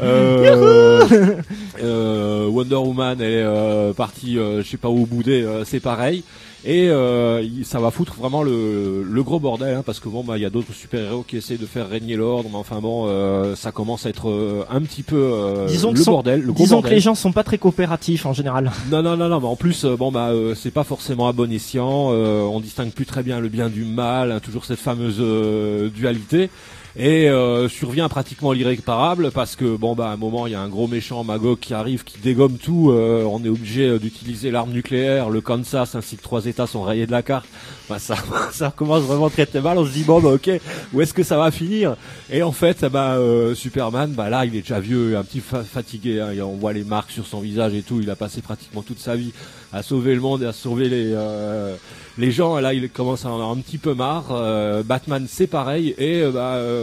euh, euh, Wonder Woman, elle est euh, partie, euh, je sais pas où, bouder, euh, c'est pareil. Et euh, il- ça va foutre vraiment le, le gros bordel, hein, parce que bon, bah, il y a d'autres super-héros qui essaient de faire régner l'ordre, mais enfin bon, euh, ça commence à être euh, un petit peu euh, Disons le que sont- bordel, le gros Disons bordel. que les gens sont pas très coopératifs en général. Non, non, non, non, mais en plus, euh, bon, bah, euh, c'est pas forcément à bon escient, euh, on distingue plus très bien le bien du mal, hein, toujours cette fameuse euh, dualité. Et euh, survient pratiquement l'irréparable parce que bon bah à un moment il y a un gros méchant Magog qui arrive, qui dégomme tout, euh, on est obligé euh, d'utiliser l'arme nucléaire, le Kansas ainsi que trois États sont rayés de la carte. Bah, ça ça commence vraiment très très mal, on se dit bon bah ok, où est-ce que ça va finir? Et en fait bah euh, Superman, bah là il est déjà vieux, un petit fa- fatigué, hein, et on voit les marques sur son visage et tout, il a passé pratiquement toute sa vie à sauver le monde et à sauver les euh, les gens. Là il commence à en avoir un petit peu marre. euh, Batman c'est pareil et euh, bah euh,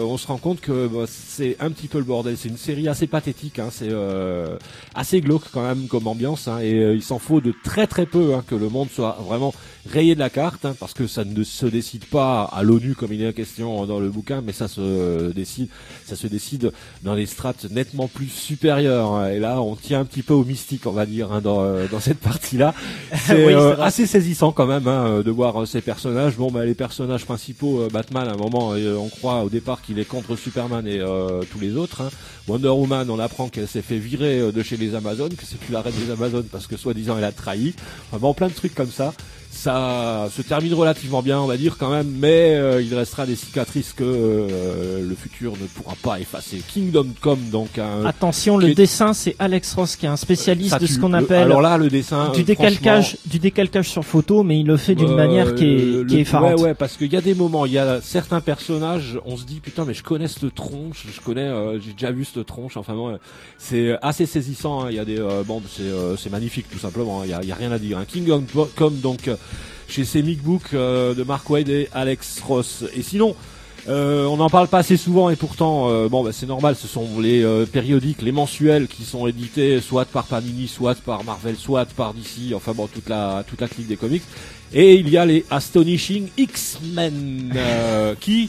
euh, on se rend compte que bah, c'est un petit peu le bordel. C'est une série assez pathétique, hein, c'est euh, assez glauque quand même comme ambiance, hein, et euh, il s'en faut de très très peu hein, que le monde soit vraiment rayé de la carte, hein, parce que ça ne se décide pas à l'ONU comme il est en question dans le bouquin, mais ça se décide, ça se décide dans les strates nettement plus supérieures. Hein, et là, on tient un petit peu au mystique, on va dire, hein, dans dans cette partie-là. C'est oui, euh, c'est assez saisissant quand même hein, de voir ces personnages. Bon, bah les personnages principaux, euh, Batman, à un moment, euh, on croit au départ qu'il est contre Superman et euh, tous les autres. Hein. Wonder Woman, on apprend qu'elle s'est fait virer euh, de chez les Amazones, que c'est plus la reine des Amazones parce que soi-disant elle a trahi. Enfin bon, plein de trucs comme ça. Ça se termine relativement bien, on va dire quand même, mais euh, il restera des cicatrices que euh, le futur ne pourra pas effacer. Kingdom Come, donc un... Attention, le est... dessin, c'est Alex Ross qui est un spécialiste de ce qu'on le... appelle alors là, le dessin, du décalcage, du décalcage sur photo, mais il le fait d'une euh, manière qui est, le... qui est effarante. Ouais, ouais, parce qu'il y a des moments, il y a certains personnages, on se dit putain, mais je connais cette tronche, je connais, euh, j'ai déjà vu cette tronche. Enfin bon, c'est assez saisissant. Hein. Il y a des, euh, bon, c'est, euh, c'est magnifique tout simplement. Hein. Il y a, il y a rien à dire. Hein. Kingdom Come, donc. Chez ces Comic Book euh, de Mark Waid et Alex Ross. Et sinon, euh, on n'en parle pas assez souvent et pourtant, euh, bon, bah, c'est normal. Ce sont les euh, périodiques, les mensuels qui sont édités soit par Panini, soit par Marvel, soit par D C. Enfin bon, toute la toute la clique des comics. Et il y a les Astonishing X-Men euh, qui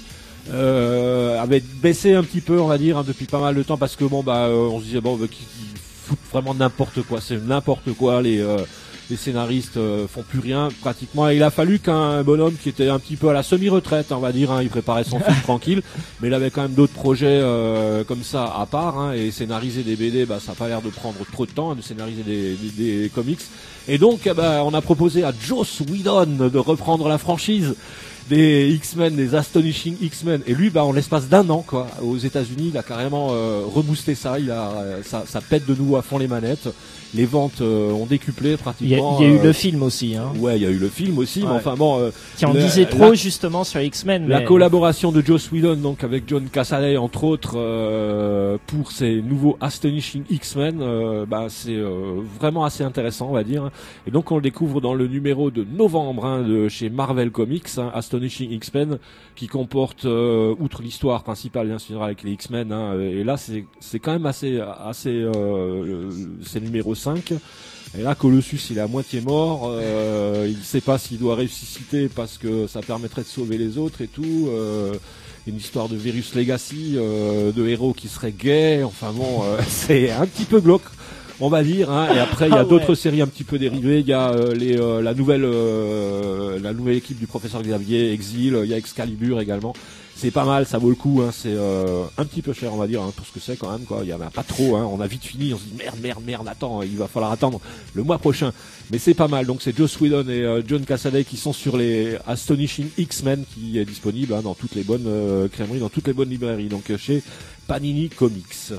euh, avaient baissé un petit peu, on va dire, hein, depuis pas mal de temps parce que bon, bah, euh, on se disait bon, bah, qui, qui foutent vraiment n'importe quoi. C'est n'importe quoi les euh, les scénaristes euh, font plus rien pratiquement, et il a fallu qu'un bonhomme qui était un petit peu à la semi-retraite, on va dire, hein, il préparait son film tranquille, mais il avait quand même d'autres projets euh, comme ça à part, hein, et scénariser des B D, bah ça a pas l'air de prendre trop de temps, hein, de scénariser des, des, des comics, et donc bah, on a proposé à Joss Whedon de reprendre la franchise des X-Men, des Astonishing X-Men, et lui, bah, en l'espace d'un an, quoi, aux États-Unis, il a carrément euh, reboosté ça, il a, euh, ça, ça pète de nouveau à fond les manettes. Les ventes euh, ont décuplé pratiquement. Il y a, il y a euh, eu le film aussi, hein. Ouais, il y a eu le film aussi, ouais. mais enfin bon. Euh, qui en le, disait trop la, justement sur X-Men. La mais... collaboration de Joss Whedon, donc avec John Cassaday entre autres, euh, pour ces nouveaux Astonishing X-Men, euh, bah c'est euh, vraiment assez intéressant, on va dire. Et donc on le découvre dans le numéro de novembre hein, de chez Marvel Comics, hein, Astonishing X-Men, qui comporte euh, outre l'histoire principale bien sûr avec les X-Men. Hein, et là c'est c'est quand même assez assez euh, c'est le numéro cinq. Et là, Colossus, il est à moitié mort. Euh, il ne sait pas s'il doit ressusciter parce que ça permettrait de sauver les autres et tout. Euh, une histoire de Virus Legacy, euh, de héros qui seraient gays. Enfin bon, euh, c'est un petit peu glauque, on va dire. Hein. Et après, il y a ah ouais. d'autres séries un petit peu dérivées. Il y a euh, les, euh, la nouvelle, euh, la nouvelle équipe du professeur Xavier, Exil. Il y a Excalibur également. C'est pas mal, ça vaut le coup, hein. C'est euh, un petit peu cher, on va dire, hein, pour ce que c'est quand même, quoi. Il y en a pas trop, hein. On a vite fini, on se dit merde, merde, merde, attends, il va falloir attendre le mois prochain. Mais c'est pas mal. Donc c'est Joss Whedon et euh, John Cassaday qui sont sur les Astonishing X-Men, qui est disponible hein, dans toutes les bonnes euh, crèmeries, dans toutes les bonnes librairies. Donc euh, chez Panini Comics.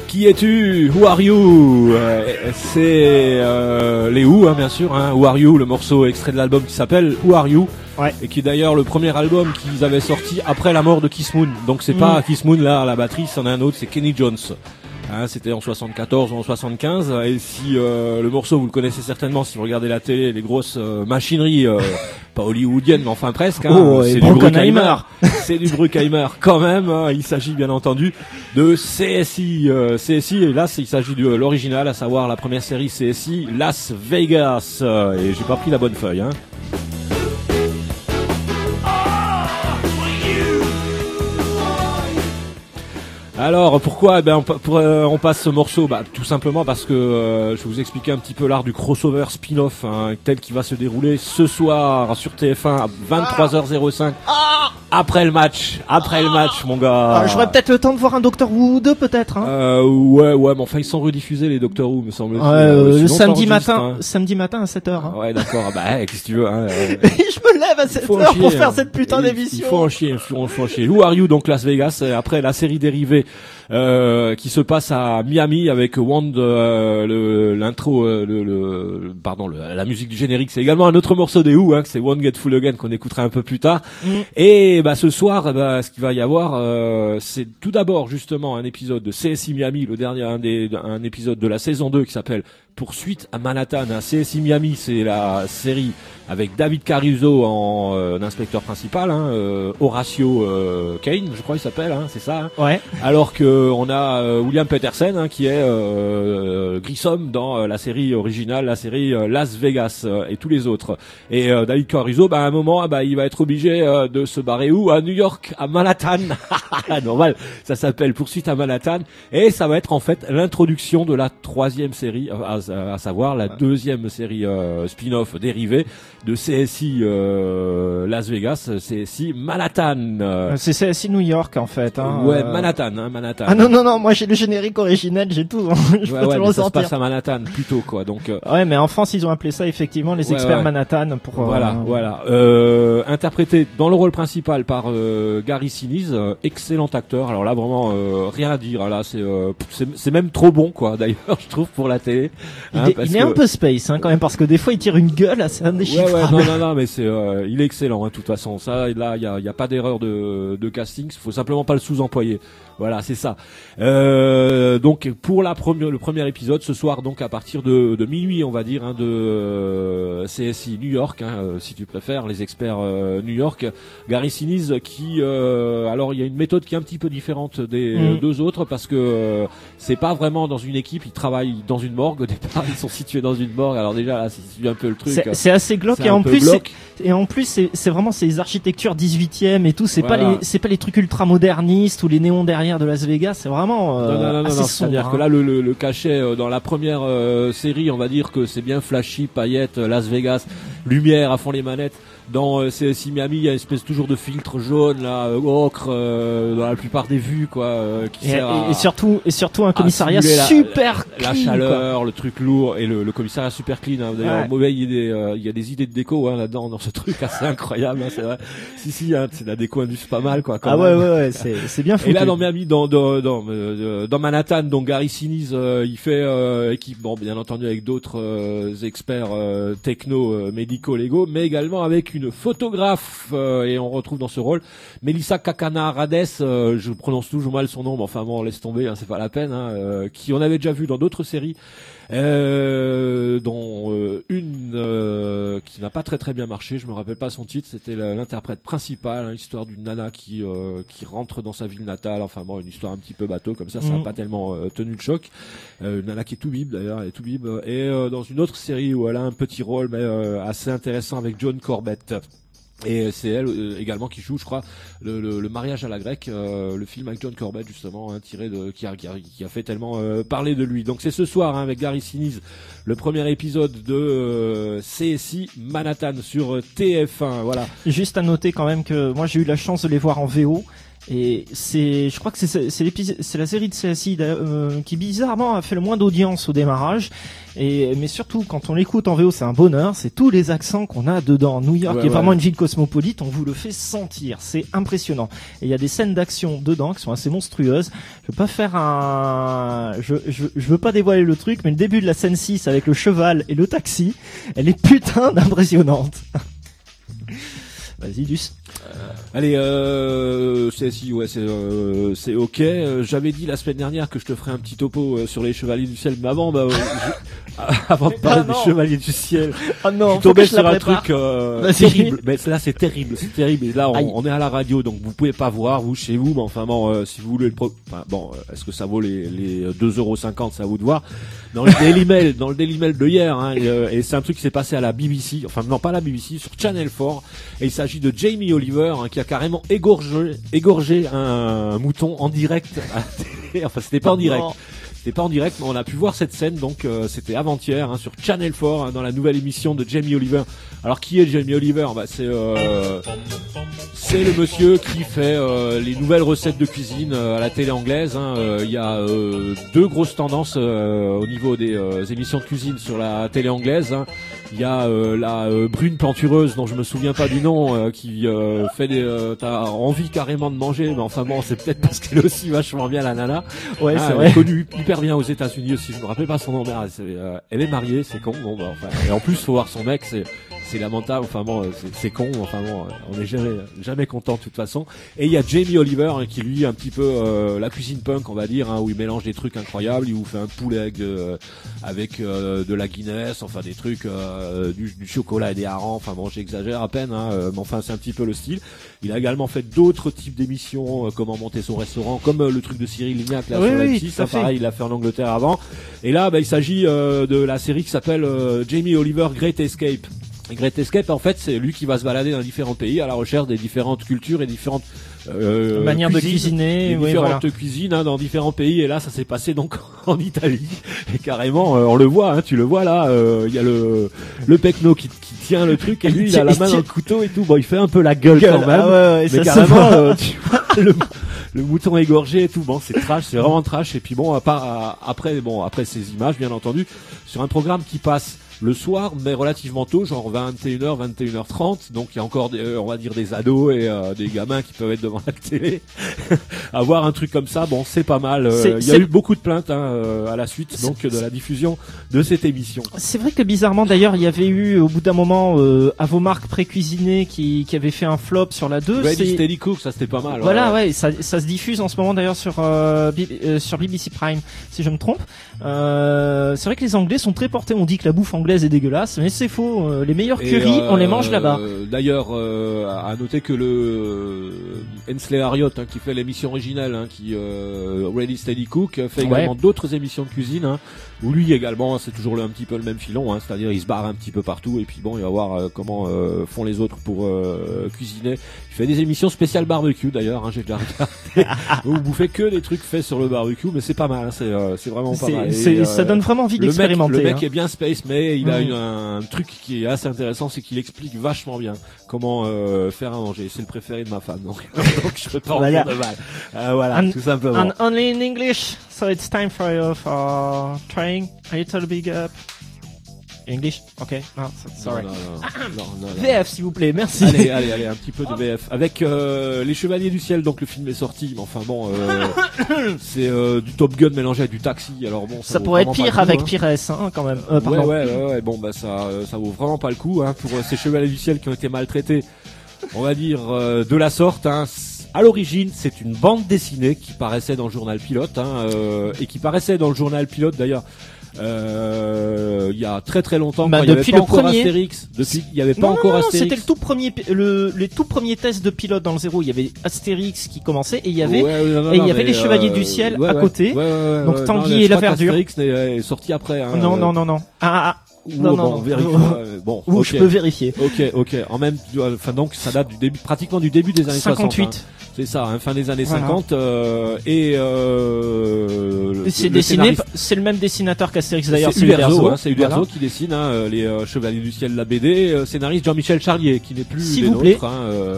Qui es-tu? Who are you? euh, C'est euh, les Who, hein, bien sûr. Hein. Who are you, le morceau extrait de l'album qui s'appelle Who are you, ouais. et qui est d'ailleurs le premier album qu'ils avaient sorti après la mort de Keith Moon. Donc c'est mm. pas Keith Moon là à la batterie, c'en est un autre, c'est Kenny Jones. Hein, c'était en soixante-quatorze ou en soixante-quinze. Et si euh, le morceau vous le connaissez certainement si vous regardez la télé, les grosses euh, machineries, euh, pas hollywoodiennes mais enfin presque. Hein, oh, c'est, du Bruckheimer. c'est du Bruckheimer quand même. Hein, il s'agit bien entendu de C S I. Euh, C S I et là il s'agit de l'original, à savoir la première série C S I Las Vegas. Euh, et j'ai pas pris la bonne feuille. Hein. Alors pourquoi eh ben on, pour, euh, on passe ce morceau, bah tout simplement parce que euh, je vais vous expliquer un petit peu l'art du crossover spin-off, hein, tel qui va se dérouler ce soir sur T F un à vingt-trois heures zéro cinq. Ah après le match, après le match mon gars. Ah, j'aurais peut-être le temps de voir un Doctor Who deux peut-être. Hein. Euh, ouais ouais, mais enfin ils sont rediffusés les Doctor Who me semble. Ouais, euh, le samedi matin, hein. samedi matin à sept heures. Hein. Ouais d'accord, bah qu'est-ce que tu veux. Hein, euh, je me lève à sept heures pour faire cette putain il, d'émission. Il faut en chier, il faut, il faut en chier. Who are you donc Las Vegas, après la série dérivée. Euh, qui se passe à Miami avec Wand, euh, le, l'intro, euh, le, le, pardon, le, la musique du générique. C'est également un autre morceau des Who, hein, c'est Won't Get Full Again qu'on écoutera un peu plus tard. Mm. Et bah ce soir, bah, ce qu'il va y avoir, euh, c'est tout d'abord justement un épisode de C S I Miami, le dernier, un, des, un épisode de la saison deux qui s'appelle Poursuite à Manhattan. Hein. C S I Miami, c'est la série avec David Caruso en euh, inspecteur principal, hein, euh, Horatio euh, Kane, je crois il s'appelle, hein, c'est ça. Hein. Ouais. Alors que on a euh, William Petersen, hein, qui est euh, Grissom dans euh, la série originale, la série euh, Las Vegas euh, et tous les autres. Et euh, David Caruso, bah à un moment, bah il va être obligé euh, de se barrer où? À New York, à Manhattan. Normal, ça s'appelle Poursuite à Manhattan, et ça va être en fait l'introduction de la troisième série, à, à, à savoir la deuxième série euh, spin-off dérivée de C S I euh, Las Vegas, C S I Manhattan. Euh, c'est C S I New York en fait. Hein, ouais, euh... Manhattan, hein, Manhattan. Ah non non non, moi j'ai le générique original, j'ai tout. Je ouais, peux ouais, te mais le ça ressortir. se passe à Manhattan plutôt quoi. Donc. Euh... Ouais, mais en France ils ont appelé ça effectivement les ouais, experts ouais. Manhattan pour. Voilà, euh... voilà. Euh, interprété dans le rôle principal par euh, Gary Sinise, euh, excellent acteur. Alors là vraiment euh, rien à dire. Là c'est, euh, c'est c'est même trop bon quoi. D'ailleurs je trouve pour la télé. Il, hein, est, parce il est que... un peu space hein, quand même parce que des fois il tire une gueule assez indéchiffrable. Ouais, ouais, non, non, non, mais c'est, euh, il est excellent, hein, de toute façon. Ça, là, il y a, y a pas d'erreur de, de casting. Faut simplement pas le sous-employer. Voilà, c'est ça. Euh, donc pour la première, le premier épisode ce soir, donc à partir de, de minuit, on va dire, hein, de euh, C S I New York, hein, euh, si tu préfères, les experts euh, New York. Gary Sinise, qui, euh, alors il y a une méthode qui est un petit peu différente des mmh. deux autres parce que euh, c'est pas vraiment dans une équipe, ils travaillent dans une morgue au départ, ils sont situés dans une morgue. Alors déjà là, c'est un peu le truc. C'est, c'est assez glauque et en plus, c'est, et en plus c'est, c'est vraiment ces architectures dix-huitième et tout. C'est voilà. pas les, c'est pas les trucs ultra modernistes ou les néons derrière de Las Vegas, c'est vraiment euh, non, non, non, assez non, sombre. C'est-à-dire hein. que là, le, le, le cachet euh, dans la première euh, série, on va dire que c'est bien flashy, paillettes, Las Vegas, lumière à fond les manettes. Dans euh, C S I Miami, il y a une espèce toujours de filtre jaune là, euh, ocre euh, dans la plupart des vues quoi. Euh, qui et, sert à, et surtout, et surtout un commissariat la, super la, clean. La chaleur, quoi. Le truc lourd et le, le commissariat super clean. Hein. D'ailleurs, ouais. mauvais, il y a des, euh, il y a des idées de déco hein, là-dedans dans ce truc assez incroyable. Hein, c'est vrai. Si si, hein, c'est la déco indus pas mal quoi. Quand ah même. ouais ouais ouais, c'est c'est bien foutu. Et là dans Miami, dans dans dans, euh, dans Manhattan, donc Gary Sinise, euh, il fait euh, équipe, bon bien entendu avec d'autres euh, experts euh, techno, euh, médicaux, légaux, mais également avec une photographe. Euh, et on retrouve dans ce rôle Melissa Kakanarades, euh, je prononce toujours mal son nom, mais enfin bon, laisse tomber, hein, c'est pas la peine, hein, euh, qui on avait déjà vu dans d'autres séries, euh, dont euh, une euh, qui n'a pas très très bien marché, je me rappelle pas son titre, c'était l'interprète principal, hein, histoire d'une nana qui euh, qui rentre dans sa ville natale, enfin bon, une histoire un petit peu bateau comme ça, ça n'a mmh. pas tellement euh, tenu le choc. Euh, une nana qui est tout bib d'ailleurs, elle est tout bib, et euh, dans une autre série où elle a un petit rôle mais euh, assez intéressant avec John Corbett. Et c'est elle euh, également qui joue, je crois, le, le, le mariage à la grecque, euh, le film avec John Corbett justement, hein, tiré de qui a, qui a, qui a fait tellement euh, parler de lui. Donc c'est ce soir hein, avec Gary Sinise, le premier épisode de euh, C S I Manhattan sur T F un. Voilà. Juste à noter quand même que moi j'ai eu la chance de les voir en V O. Et c'est, je crois que c'est, c'est l'épisode, c'est la série de C S I euh, qui bizarrement a fait le moins d'audience au démarrage. Et mais surtout quand on l'écoute en V O, c'est un bonheur. C'est tous les accents qu'on a dedans. New York ouais, est ouais. vraiment une ville cosmopolite. On vous le fait sentir. C'est impressionnant. Et il y a des scènes d'action dedans qui sont assez monstrueuses. Je veux pas faire un, je, je, je veux pas dévoiler le truc, mais le début de la scène six avec le cheval et le taxi, elle est putain d'impressionnante. Vas-y, Luce. Euh, allez, euh, C S I, ouais, c'est euh, c'est ok. Euh, J'avais dit la semaine dernière que je te ferais un petit topo euh, sur les Chevaliers du Ciel, mais avant, bah, euh, je, avant de parler ah, des Chevaliers du Ciel, ah non, je tombais sur un prépare. truc euh, terrible. Mais là, c'est terrible, c'est terrible. Et là, on, on est à la radio, donc vous pouvez pas voir vous chez vous, mais enfin bon, euh, si vous voulez le, pro... enfin, bon, euh, est-ce que ça vaut les les deux euros cinquante, c'est à vous de voir. Dans le Daily Mail, dans le Daily Mail de hier, hein, et, euh, et c'est un truc qui s'est passé à la B B C, enfin non pas à la B B C, sur Channel quatre, et il s'agit de Jamie Oliver, hein, qui a carrément égorgé, égorgé un, un mouton en direct à la télé. Enfin, c'était pas en direct. C'était pas en direct, mais on a pu voir cette scène, donc euh, c'était avant-hier, hein, sur Channel quatre, hein, dans la nouvelle émission de Jamie Oliver. Alors qui est Jamie Oliver? Bah c'est euh, c'est le monsieur qui fait euh, les nouvelles recettes de cuisine euh, à la télé anglaise. Hein. Euh, il y a euh, deux grosses tendances euh, au niveau des euh, émissions de cuisine sur la télé anglaise. Hein. Il y a euh, la euh, brune plantureuse dont je me souviens pas du nom, euh, qui euh, fait des, euh, t'as envie carrément de manger, mais enfin bon, c'est peut-être parce qu'elle est aussi vachement bien la nana. Ouais, ah, c'est elle vrai. est connue hyper bien aux États-Unis aussi. Je me rappelle pas son nom, mais ah, c'est, euh, elle est mariée, c'est con. Bon, bah, enfin, et en plus, faut voir son mec, c'est c'est lamentable. Enfin bon, c'est, c'est con. Enfin bon, on est jamais jamais content de toute façon. Et il y a Jamie Oliver, hein, qui lui un petit peu euh, la cuisine punk, on va dire, hein, où il mélange des trucs incroyables. Il vous fait un poulet avec euh, avec euh, de la Guinness, enfin des trucs. Euh, Du, du chocolat et des harengs, enfin bon j'exagère à peine, hein, euh, mais enfin c'est un petit peu le style. Il a également fait d'autres types d'émissions, euh, comment monter son restaurant, comme euh, le truc de Cyril Lignac là oui, sur la oui, M six, ça fait. pareil il l'a fait en Angleterre avant. Et là bah, il s'agit euh, de la série qui s'appelle euh, Jamie Oliver Great Escape. Et Great Escape, en fait, c'est lui qui va se balader dans différents pays à la recherche des différentes cultures et différentes euh, manières cuisines, de cuisiner, des oui, différentes voilà. cuisines hein, dans différents pays. Et là, ça s'est passé donc en Italie. Et carrément, euh, on le voit, hein, tu le vois là. Il euh, y a le le pecno qui, qui tient le truc et lui, il a la main dans le couteau et tout. Bon, il fait un peu la gueule, Gueule, quand même, ah ouais, ouais, mais ça carrément, se euh, tu vois, le, le mouton égorgé et tout. Bon, c'est trash, c'est vraiment trash. Et puis bon, à part, à- après, bon, après ces images, bien entendu, sur un programme qui passe le soir, mais relativement tôt, genre vingt et une heures, vingt et une heures trente. Donc il y a encore, des, euh, on va dire, des ados et euh, des gamins qui peuvent être devant la télé. Avoir un truc comme ça, bon, c'est pas mal. Euh, C'est- Il y a c'est- eu beaucoup de plaintes hein, euh, à la suite donc de la diffusion de cette émission. C'est vrai que bizarrement d'ailleurs il y avait eu au bout d'un moment euh, à vos marques pré-cuisinées qui, qui avait fait un flop sur la deux. Ready C'est- Steady Cook, ça c'était pas mal. Voilà, ouais. ouais, ça, ça se diffuse en ce moment d'ailleurs sur euh, B- euh, sur B B C Prime, si je me trompe. Euh, c'est vrai que les Anglais sont très portés. On dit que la bouffe anglaise est dégueulasse, mais c'est faux. Euh, les meilleurs Et, currys, euh, on les mange là-bas. D'ailleurs, euh, à noter que le euh, Hensley Harriott, hein, qui fait l'émission originale, hein, qui euh, Ready Steady Cook, fait également Ouais. d'autres émissions de cuisine, hein, où lui également, c'est toujours le, un petit peu le même filon, hein, c'est-à-dire il se barre un petit peu partout et puis bon, il va voir euh, comment euh, font les autres pour euh, cuisiner. Il fait des émissions spéciales barbecue d'ailleurs, hein, j'ai déjà regardé. Où vous bouffez que des trucs faits sur le barbecue, mais c'est pas mal, hein, c'est euh, c'est vraiment pas C'est- mal. Et, c'est- euh, ça donne vraiment envie le mec- d'expérimenter. Le mec hein. est bien space, mais il a Mm. une- un truc qui est assez intéressant, c'est qu'il explique vachement bien comment euh, faire à manger. C'est le préféré de ma femme, donc, donc je peux pas en Voilà. dire de mal. Euh, voilà, And- tout simplement. And only in English, so it's time for you for trying a little big up. English, okay. No, so- sorry. Non, non, non, non, non, non. V F s'il vous plaît, merci. Allez, allez, allez, un petit peu de V F. Avec euh, Les Chevaliers du Ciel, donc le film est sorti, mais enfin bon, euh, c'est euh, du Top Gun mélangé avec du Taxi, alors bon, ça, Ça vaut pourrait être vraiment pas pire le coup, avec hein. Pires, hein, quand même. Euh, Ouais, pardon. ouais, ouais, ouais, bon bah ça, euh, ça vaut vraiment pas le coup, hein, pour euh, ces Chevaliers du Ciel qui ont été maltraités, on va dire euh, de la sorte. Hein. À l'origine, c'est une bande dessinée qui paraissait dans le journal Pilote, hein, euh, et qui paraissait dans le journal Pilote d'ailleurs. Euh, il y a très très longtemps, Bah, quand il y avait depuis pas le encore premier. Astérix, depuis il y avait pas Non, encore non, non, Astérix. c'était le tout premier, pi- le, les tout premiers tests de pilote dans le zéro. Il y avait Astérix qui commençait et il y avait, Ouais, ouais, non, non, et il y non, avait mais, les Chevaliers euh, du Ciel ouais, à ouais. côté. Ouais, ouais, ouais, Donc ouais, Tanguy non, et je la crois verdure. qu'Astérix n'est- est sorti après. Hein, non, euh, non, non, non. Ah, ah, ou, non, bon, non, non. vérifie, ouais, bon, Ou ok. je peux vérifier. Ok, ok. En même, enfin donc ça date du début, pratiquement du début des années cinquante-huit. soixante. Hein. C'est ça, hein, fin des années Voilà. cinquante. Euh, et euh, le- Et c'est le dessiné, scénariste- c'est le même dessinateur qu'Astérix d'ailleurs. C'est Uderzo, hein, c'est Uderzo Voilà. qui dessine hein, les euh, Chevaliers du Ciel, la B D. Euh, scénariste Jean-Michel Charlier, qui n'est plus S'il des vous plaît. nôtres, hein, euh,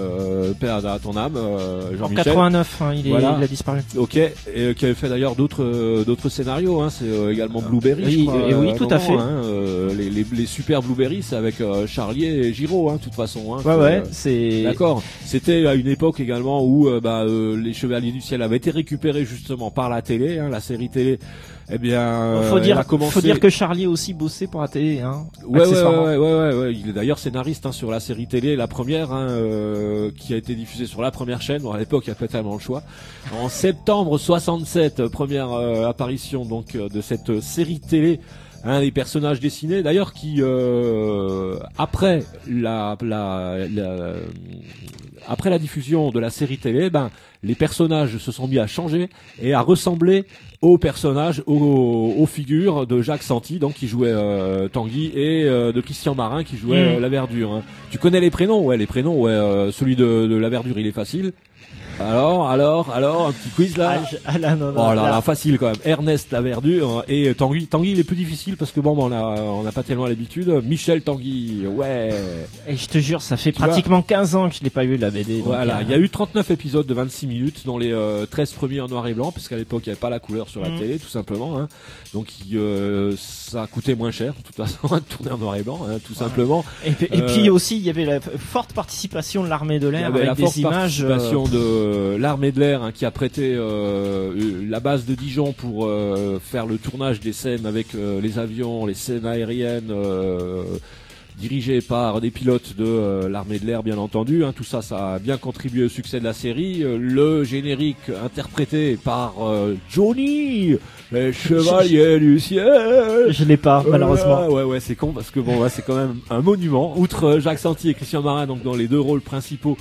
euh, paix à ton âme, euh, En Jean-Michel. quatre-vingt-neuf, hein, il, est, Voilà. il a disparu. Ok, et euh, qui avait fait d'ailleurs d'autres euh, d'autres scénarios. Hein, c'est euh, également Blueberry. Oui, je crois, et oui, à un tout à moment, fait. Hein, euh, les, les, les super Blueberry, c'est avec euh, Charlier et Giraud, hein, de toute façon. Hein, Ouais, que, ouais, euh, c'est... D'accord. C'était à une époque également où euh, bah, euh, les Chevaliers du Ciel avaient été récupérés justement par la télé, hein, la série télé. Eh bien, euh, faut dire, elle a commencé... faut dire que Charlie a aussi bossé pour la télé, hein. Ouais, ouais, accessoirement. ouais, ouais, ouais, ouais. Il est d'ailleurs scénariste hein, sur la série télé, la première, hein, euh, qui a été diffusée sur la première chaîne. Bon, à l'époque, il n'y a pas tellement le choix. En septembre soixante-sept, première euh, apparition donc euh, de cette euh, série télé. Un des personnages dessinés, d'ailleurs, qui euh, après la, la, la après la diffusion de la série télé, ben les personnages se sont mis à changer et à ressembler aux personnages, aux, aux figures de Jacques Santi, donc qui jouait euh, Tanguy, et euh, de Christian Marin qui jouait Mmh. euh, la Verdure. Hein. Tu connais les prénoms? Ouais, les prénoms. Ouais, euh, celui de, de la Verdure, il est facile. Alors, alors, alors, un petit quiz là. Ah, je- ah, là, non, non, Oh là là. là, facile quand même. Ernest la Verdure et Tanguy. Tanguy, il est plus difficile parce que bon, bon on a, on n'a pas tellement l'habitude. Michel Tanguy, ouais. Et je te jure, ça fait Tu vois. pratiquement quinze ans que je l'ai pas vu la B D. donc, Voilà, euh, il y a eu trente-neuf épisodes de vingt-six minutes, dont les euh, treize premiers en noir et blanc, parce qu'à l'époque il n'y avait pas la couleur sur la Mhm. télé, tout simplement. Hein. Donc euh, ça coûtait moins cher, de toute façon, de tourner en noir et blanc, hein, tout simplement. Et, puis- et Euh, puis aussi, il y avait la f- forte participation de l'armée de Il y l'air avait avec la des forte images. euh, participation de l'armée de l'air hein, qui a prêté euh, la base de Dijon pour euh, faire le tournage des scènes avec euh, les avions, les scènes aériennes euh, dirigées par des pilotes de euh, l'armée de l'air bien entendu. Hein. Tout ça, ça a bien contribué au succès de la série. Euh, Le générique interprété par euh, Johnny, les chevaliers du ciel. Je l'ai pas, malheureusement. Ouais, ouais, ouais, c'est con parce que bon, ouais, c'est quand même un monument. Outre euh, Jacques Santi et Christian Marin, donc dans les deux rôles principaux,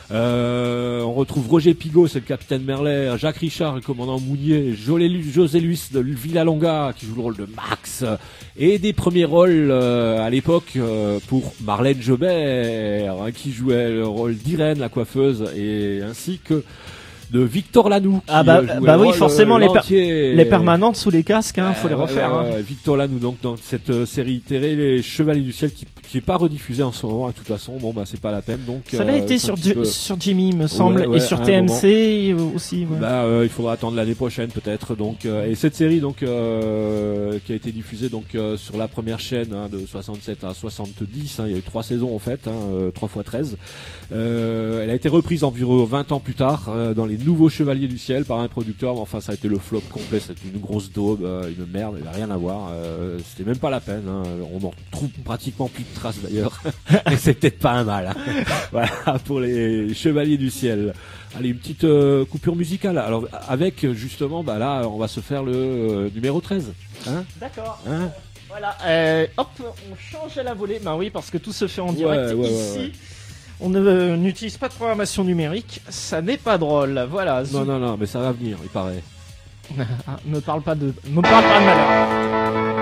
euh, on retrouve Roger Pigot, c'est le capitaine Merlet, Jacques Richard, le commandant Mounier, Jolé Lu- José Luis de Villalonga qui joue le rôle de Max, et des premiers rôles euh, à l'époque euh, pour Marlène Jobert, hein, qui jouait le rôle d'Irène, la coiffeuse, et ainsi que de Victor Lanoux. qui, Ah bah, euh, jouait bah le oui, rôle, forcément, euh, les, per- l'entier. les permanentes sous les casques, hein, faut les Ouais, refaire. ouais, hein. ouais, Victor Lanoux, donc dans cette euh, série télé, les Chevaliers du Ciel, qui qui est pas rediffusée en ce moment, de toute façon, bon bah c'est pas la peine. Donc Ça l'a euh, été c'est sur, un petit Ji- peu- sur Jimmy, il me semble, Ouais, ouais, et sur à un T M C aussi. Ouais. Bah euh, il faudra attendre l'année prochaine peut-être. Donc euh, et cette série donc euh, qui a été diffusée donc euh, sur la première chaîne hein, de soixante-sept à soixante-dix, hein, il y a eu trois saisons en fait, hein, euh, trois fois treize. Euh, elle a été reprise environ vingt ans plus tard euh, dans les Nouveaux Chevaliers du Ciel par un producteur, mais enfin ça a été le flop complet, c'était une grosse daube, euh, une merde, il n'y a rien à voir, euh, c'était même pas la peine, hein. On en trouve pratiquement plus de traces d'ailleurs, et c'est peut-être pas un mal. Hein. Voilà pour les Chevaliers du Ciel. Allez, une petite euh, coupure musicale. Alors avec justement, bah là, on va se faire le euh, numéro treize. Hein D'accord. Hein Voilà. Euh, hop, on change à la volée. Bah oui, parce que tout se fait en direct Ouais, ouais, ici. ouais, ouais. On ne euh, n'utilise pas de programmation numérique. Ça n'est pas drôle. Voilà. Non, non, non, mais ça va venir, il paraît. Ah, me parle pas de, me parle pas de malheur.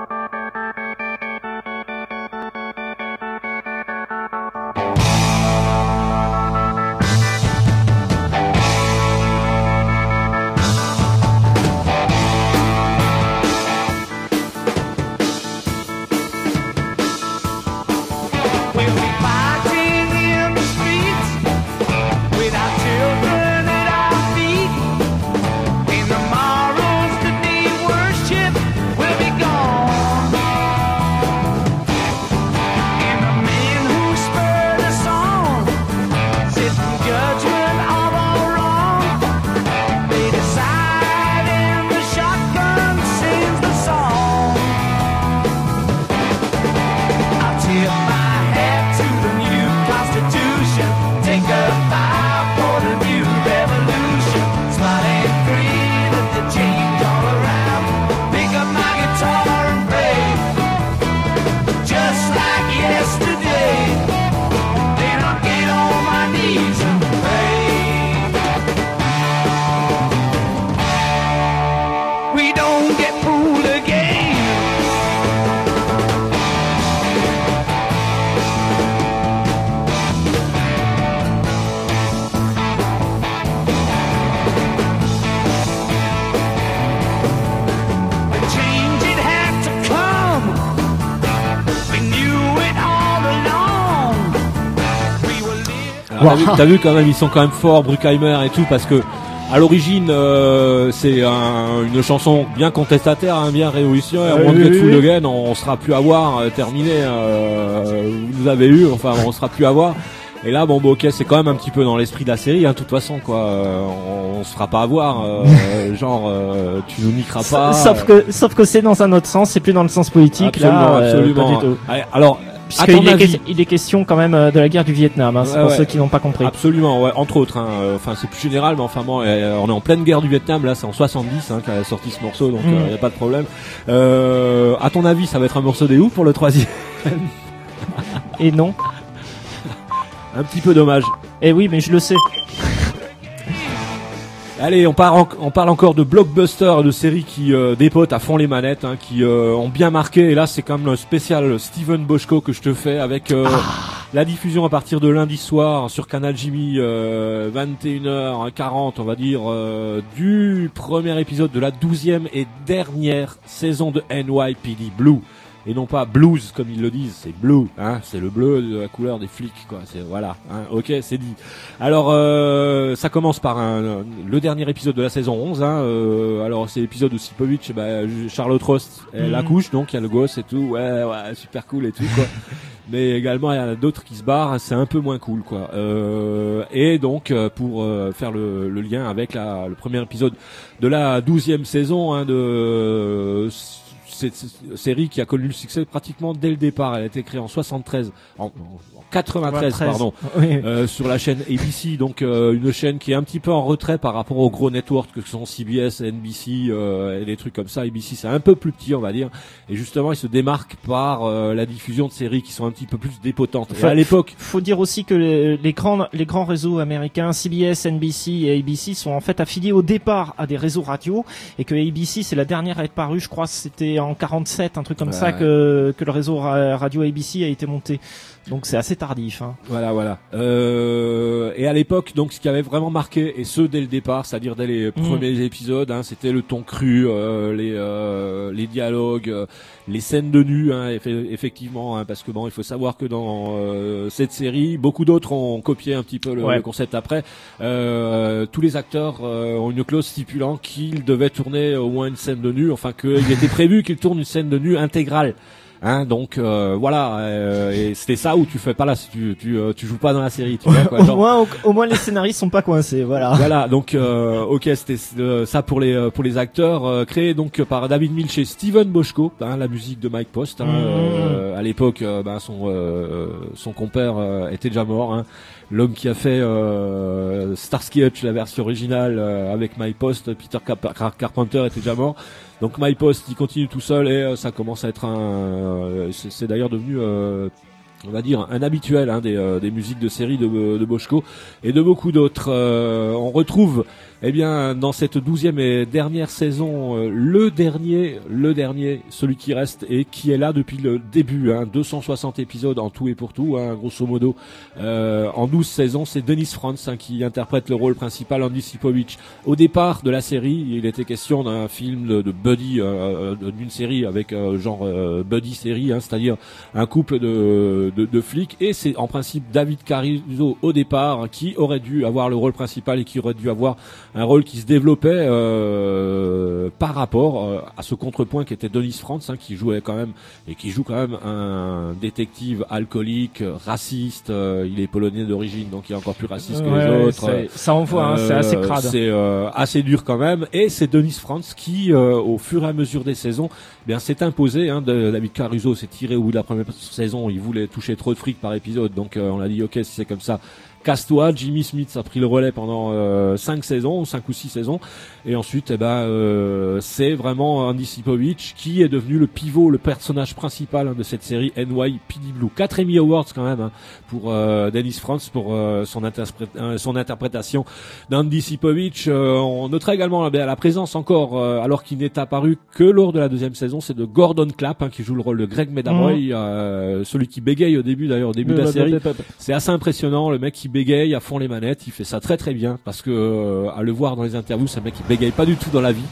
Thank Alors, t'as, vu, t'as vu quand même, ils sont quand même forts, Bruckheimer et tout, parce que à l'origine, euh, c'est un, une chanson bien contestataire, hein, bien révolutionnaire. Euh, One oui, Grateful oui. Again, on, on sera plus à voir, euh, terminé. Euh, vous nous avez eu, enfin, on sera plus à voir. Et là, bon, bah, ok, c'est quand même un petit peu dans l'esprit de la série, hein, de toute façon, quoi. Euh, on, on se fera pas avoir, euh, genre, euh, tu nous niqueras pas. Sauf que, sauf que c'est dans un autre sens, c'est plus dans le sens politique, Absolument, là. euh, absolument. pas du tout. Allez, alors, à Puisqu'il ton est, avis, que- il est question quand même euh, de la guerre du Vietnam, hein, c'est Ouais, pour ouais. ceux qui n'ont pas compris. Absolument, ouais, entre autres. Hein, euh, enfin, c'est plus général, mais enfin bon, euh, on est en pleine guerre du Vietnam. Là, c'est en soixante-dix hein, qu'a sorti ce morceau, donc il Mm. n'y a pas de problème. Euh, à ton avis, ça va être un morceau des Who pour le troisième? Et non. Un petit peu dommage. Eh oui, mais je le sais. Allez, on, part en- on parle encore de blockbusters, de séries qui euh, dépotent à fond les manettes, hein, qui euh, ont bien marqué. Et là, c'est quand même le spécial Steven Bochco que je te fais avec euh, la diffusion à partir de lundi soir sur Canal Jimmy, euh, vingt et une heures quarante, on va dire, euh, du premier épisode de la douzième et dernière saison de N Y P D Blue. Et non pas blues comme ils le disent, c'est blue, hein, c'est le bleu de la couleur des flics, quoi. C'est voilà, hein, ok, c'est dit. Alors euh, ça commence par un, le dernier épisode de la saison onze. Hein, euh, alors c'est l'épisode où Sipovich, bah, Charlotte Rost, elle Mhm. accouche, donc il y a le gosse et tout, ouais, ouais, super cool et tout, quoi. Mais également il y en a d'autres qui se barrent, c'est un peu moins cool, quoi. Euh, et donc euh, pour euh, faire le, le lien avec la, le premier épisode de la douzième saison, hein, de cette série qui a connu le succès pratiquement dès le départ. Elle a été créée en soixante-treize, en, en quatre-vingt-treize, pardon, Oui. euh, sur la chaîne A B C, donc euh, une chaîne qui est un petit peu en retrait par rapport aux gros networks que sont C B S, N B C euh, et des trucs comme ça. A B C c'est un peu plus petit, on va dire, et justement il se démarque par euh, la diffusion de séries qui sont un petit peu plus dépotantes. Et Enfin, à l'époque, faut dire aussi que les, les grands les grands réseaux américains C B S, N B C et A B C sont en fait affiliés au départ à des réseaux radio, et que A B C c'est la dernière à être parue, je crois c'était en quarante-sept, un truc comme Ouais, ça, ouais. que que le réseau ra- radio A B C a été monté. Donc c'est assez tardif, hein. Voilà, voilà. Euh, et à l'époque, donc, ce qui avait vraiment marqué, et ce dès le départ, c'est-à-dire dès les premiers épisodes, hein, c'était le ton cru, euh, les euh, les dialogues, euh, les scènes de nu, hein, eff- effectivement, hein, parce que bon, il faut savoir que dans euh, cette série, beaucoup d'autres ont copié un petit peu le, Ouais. le concept après. Euh, tous les acteurs euh, ont une clause stipulant qu'ils devaient tourner au moins une scène de nu, enfin qu'il était prévu qu'ils tournent une scène de nu intégrale. Hein, donc euh, voilà, euh, et c'était ça où tu fais pas là, tu tu euh, tu joues pas dans la série, tu vois quoi. Au Genre, moins au, au moins les scénaristes sont pas coincés, voilà. voilà, donc euh, ok, c'était euh, ça pour les euh, pour les acteurs, euh, créé donc par David Milch et Steven Bochco, hein, la musique de Mike Post. Hein, Mhm. euh, à l'époque, euh, ben, son euh, son compère euh, était déjà mort. Hein. L'homme qui a fait euh, Starsky Hutch, la version originale euh, avec Mike Post, Peter Cap- Car- Carpenter était déjà mort. Donc Mike Post, il continue tout seul et euh, ça commence à être un. euh, c'est, c'est d'ailleurs devenu, euh, on va dire, un habituel hein, des, euh, des musiques de série de, de Bochco et de beaucoup d'autres. Euh, on retrouve, eh bien, dans cette douzième et dernière saison, euh, le dernier, le dernier, celui qui reste et qui est là depuis le début. Hein, deux cent soixante épisodes en tout et pour tout, hein, grosso modo, euh, en douze saisons. C'est Dennis Franz hein, qui interprète le rôle principal, Andy Sipovich. Au départ de la série, il était question d'un film de, de buddy, euh, d'une série avec euh, genre euh, buddy série, hein, c'est-à-dire un couple de, de, de flics. Et c'est en principe David Caruso au départ hein, qui aurait dû avoir le rôle principal et qui aurait dû avoir un rôle qui se développait euh, par rapport euh, à ce contrepoint qui était Dennis Franz, hein, qui jouait quand même et qui joue quand même un détective alcoolique, raciste. Euh, il est polonais d'origine, donc il est encore plus raciste que Ouais, les autres. c'est- ça envoie, hein, c'est assez crade. C'est euh, assez dur quand même. Et c'est Dennis Franz qui, euh, au fur et à mesure des saisons, eh bien s'est imposé. Hein, de, David Caruso s'est tiré au bout de la première saison. Il voulait toucher trop de fric par épisode, donc euh, on a dit ok, si c'est comme ça, casse-toi. Jimmy Smith a pris le relais pendant euh, cinq saisons, cinq ou six saisons, et ensuite, eh ben, euh, c'est vraiment Andy Sipovich qui est devenu le pivot, le personnage principal hein, de cette série N Y P D Blue. Quatre Emmy Awards quand même hein, pour euh, Dennis Franz pour euh, son, interpré- euh, son interprétation d'Andy Sipovich. Euh, on notera également eh, la présence encore, euh, alors qu'il n'est apparu que lors de la deuxième saison, c'est de Gordon Clapp hein, qui joue le rôle de Greg Medavoy, Mmh. euh, celui qui bégaye au début d'ailleurs, au début de la série. C'est assez impressionnant, le mec qui bégaye à fond les manettes, il fait ça très très bien parce que euh, à le voir dans les interviews, c'est un mec qui bégaye pas du tout dans la vie, qui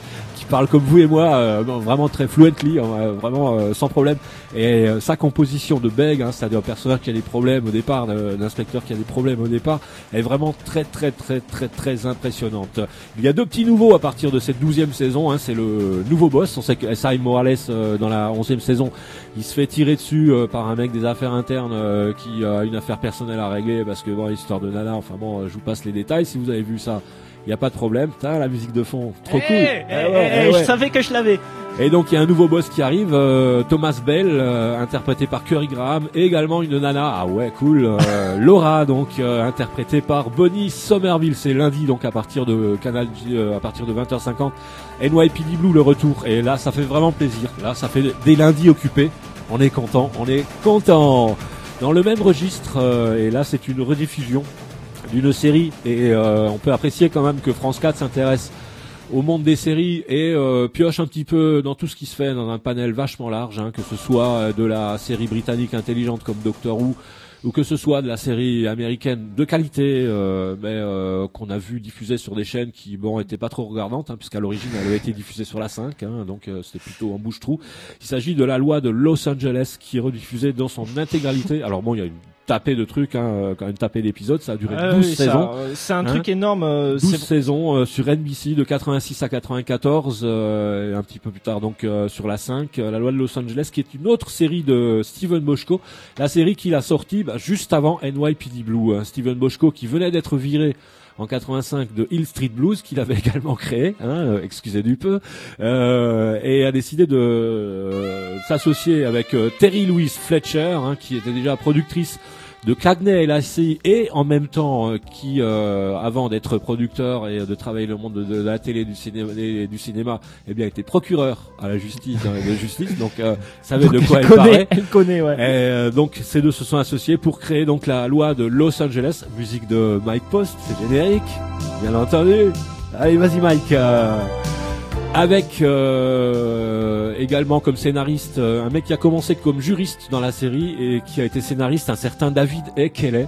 qui parle comme vous et moi, euh, vraiment très fluently, euh, vraiment euh, sans problème. Et euh, sa composition de bègue, hein, c'est-à-dire un personnage qui a des problèmes au départ, un inspecteur qui a des problèmes au départ, est vraiment très très très très très impressionnante. Il y a deux petits nouveaux à partir de cette douzième saison, hein, c'est le nouveau boss. On sait que S I Morales euh, dans la onzième saison, il se fait tirer dessus euh, par un mec des affaires internes euh, qui a une affaire personnelle à régler parce que bon, histoire de nana, enfin bon, je vous passe les détails si vous avez vu ça. Il y a pas de problème. Putain, la musique de fond, trop hey, cool. Hey, eh hey, ouais, hey, eh ouais. Je savais que je l'avais. Et donc il y a un nouveau boss qui arrive, euh, Thomas Bell, euh, interprété par Curry Graham, et également une nana, ah ouais cool, euh, Laura, donc euh, interprétée par Bonnie Somerville. C'est lundi donc à partir de Canal, euh, à partir de vingt heures cinquante, N Y P D Blue le retour. Et là ça fait vraiment plaisir. Là ça fait des lundis occupés. On est content, on est content. Dans le même registre, euh, et là c'est une rediffusion d'une série, et euh, on peut apprécier quand même que France quatre s'intéresse au monde des séries et euh, pioche un petit peu dans tout ce qui se fait dans un panel vachement large, hein, que ce soit euh, de la série britannique intelligente comme Doctor Who, ou que ce soit de la série américaine de qualité, euh, mais euh, qu'on a vu diffuser sur des chaînes qui bon étaient pas trop regardantes, hein, puisqu'à l'origine elle avait été diffusée sur la cinq, hein, donc euh, c'était plutôt en bouche-trou. Il s'agit de la loi de Los Angeles qui est rediffusée dans son intégralité. Alors bon, il y a une tapé de trucs, hein, quand même tapé d'épisodes, ça a duré ah, douze oui, saisons. Ça, euh, c'est un hein, truc énorme. Euh, douze c'est... saisons euh, sur N B C de quatre-vingt-six à quatre-vingt-quatorze, euh, et un petit peu plus tard donc euh, sur la cinq, euh, la loi de Los Angeles, qui est une autre série de Steven Bochco, la série qu'il a sortie bah, juste avant N Y P D Blue. Hein. Steven Bochco qui venait d'être viré en quatre-vingt-cinq de Hill Street Blues, qu'il avait également créé, hein, euh, excusez du peu, euh, et a décidé de euh, s'associer avec euh, Terry Louise Fletcher, hein, qui était déjà productrice de Cagney et Lacey, et en même temps euh, qui, euh, avant d'être producteur et de travailler le monde de, de la télé, du cinéma, et du cinéma, eh bien était procureur à la justice, hein, de justice, donc euh, savait donc de quoi elle, elle connaît, parlait. Elle connaît, ouais. Et, euh, donc ces deux se sont associés pour créer donc la loi de Los Angeles, musique de Mike Post, c'est générique, bien entendu. Allez, vas-y Mike. Euh, avec euh, également comme scénariste euh, un mec qui a commencé comme juriste dans la série et qui a été scénariste, un certain David E. Kelly.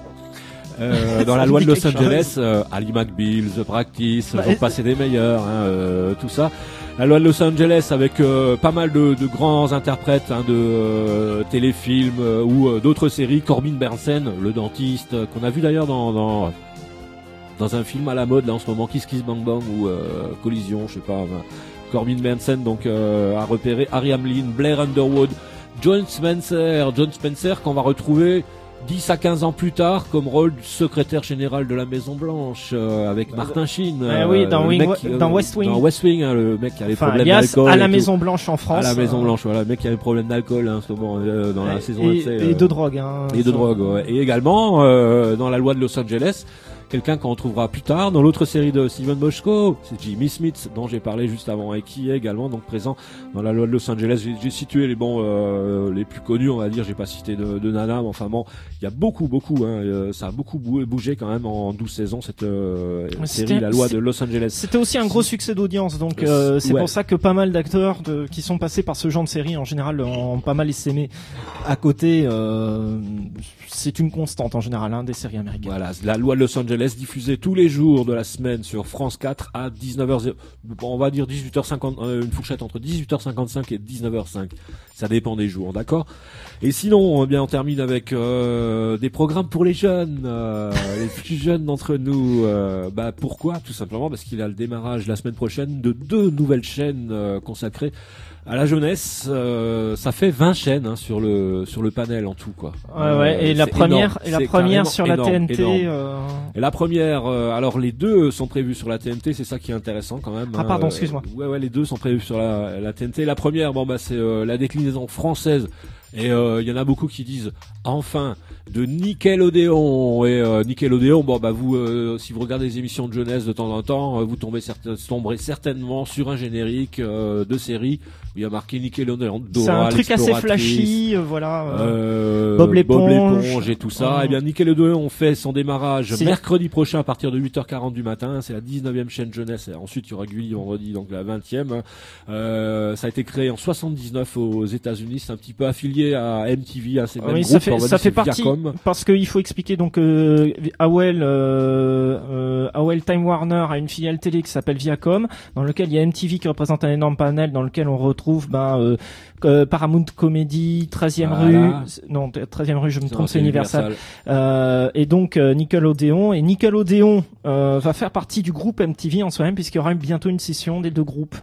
Euh, dans la loi de Los Angeles, euh, Ali McBeal, The Practice, bah, j'en passais des meilleurs, hein, euh, tout ça. La loi de Los Angeles avec euh, pas mal de, de grands interprètes, hein, de euh, téléfilms euh, ou euh, d'autres séries. Corbin Bernsen, le dentiste, euh, qu'on a vu d'ailleurs dans, dans dans un film à la mode là en ce moment, Kiss Kiss Bang Bang ou euh, Collision, je sais pas. Enfin, Corbin Bernsen donc euh, a repéré Harry Hamlin, Blair Underwood, John Spencer, John Spencer qu'on va retrouver dix à quinze ans plus tard comme rôle du secrétaire général de la Maison Blanche euh, avec bah, Martin Sheen. Euh, euh, oui, dans, Wing, mec, euh, dans West Wing. Dans West Wing, hein, le mec qui a des enfin, problèmes d'alcool. À la Maison Blanche en France. À la Maison euh... Blanche, voilà, le mec qui a des problèmes d'alcool hein, en ce moment euh, dans la et, saison. Et, un, et euh, de drogue. Hein, et de drogue, ouais. Et également euh, dans la loi de Los Angeles. Quelqu'un qu'on retrouvera plus tard dans l'autre série de Steven Bochco, c'est Jimmy Smith dont j'ai parlé juste avant et qui est également donc présent dans la loi de Los Angeles. J'ai, j'ai situé les bons, euh, les plus connus, on va dire. J'ai pas cité de, de Nana, mais enfin bon, il y a beaucoup, beaucoup. Hein, euh, ça a beaucoup bougé quand même en douze saisons cette euh, série, la loi de Los Angeles. C'était aussi un gros succès d'audience, donc euh, c'est ouais. pour ça que pas mal d'acteurs de, qui sont passés par ce genre de série en général ont pas mal essaimé à côté. Euh, c'est une constante en général hein, des séries américaines. Voilà, la loi de Los Angeles diffusée tous les jours de la semaine sur France quatre à dix-neuf heures, on va dire dix-huit heures cinquante, euh, une fourchette entre dix-huit heures cinquante-cinq et dix-neuf heures cinq. Ça dépend des jours, d'accord? Et sinon, eh bien, on termine avec euh, des programmes pour les jeunes, euh, les plus jeunes d'entre nous. Euh, bah pourquoi? Tout simplement parce qu'il y a le démarrage la semaine prochaine de deux nouvelles chaînes euh, consacrées à la jeunesse. Euh, ça fait vingt chaînes hein, sur le sur le panel en tout quoi. Ouais ouais. Et euh, la première énorme. et la c'est première sur la énorme, T N T. Euh... Et la première, euh, alors les deux sont prévus sur la T N T, c'est ça qui est intéressant quand même. Ah hein, pardon, excuse-moi. Euh, ouais ouais, les deux sont prévus sur la, la T N T. La première, bon bah c'est euh, la déclinaison française. Et il euh, y en a beaucoup qui disent enfin de Nickelodeon et euh, Nickelodeon. Bon bah vous, euh, si vous regardez des émissions de jeunesse de temps en temps, euh, vous tombez certain, tomberez certainement sur un générique euh, de série où il y a marqué Nickelodeon. Dora, c'est un truc assez flashy, euh, voilà. Euh, Bob l'éponge. Bob l'éponge et tout ça. Et eh bien Nickelodeon on fait son démarrage c'est mercredi prochain à partir de huit heures quarante du matin. C'est la dix-neuvième chaîne jeunesse. Et ensuite il y aura Gulli vendredi, donc la vingtième. Euh, ça a été créé en soixante-dix-neuf aux États-Unis. C'est un petit peu affilié à M T V, à ces mêmes oui, groupes, ça fait, on va ça dire, fait partie, Viacom. Parce qu'il faut expliquer donc euh, A O L, euh, euh, A O L Time Warner a une filiale télé qui s'appelle Viacom, dans lequel il y a M T V qui représente un énorme panel, dans lequel on retrouve ben euh, euh, Paramount Comedy, treizième Voilà. rue, non treizième rue je me Non, trompe, c'est c'est Universal, Universal. Euh, et donc euh, Nickelodeon, et Nickelodeon euh, va faire partie du groupe M T V en soi-même, puisqu'il y aura bientôt une scission des deux groupes.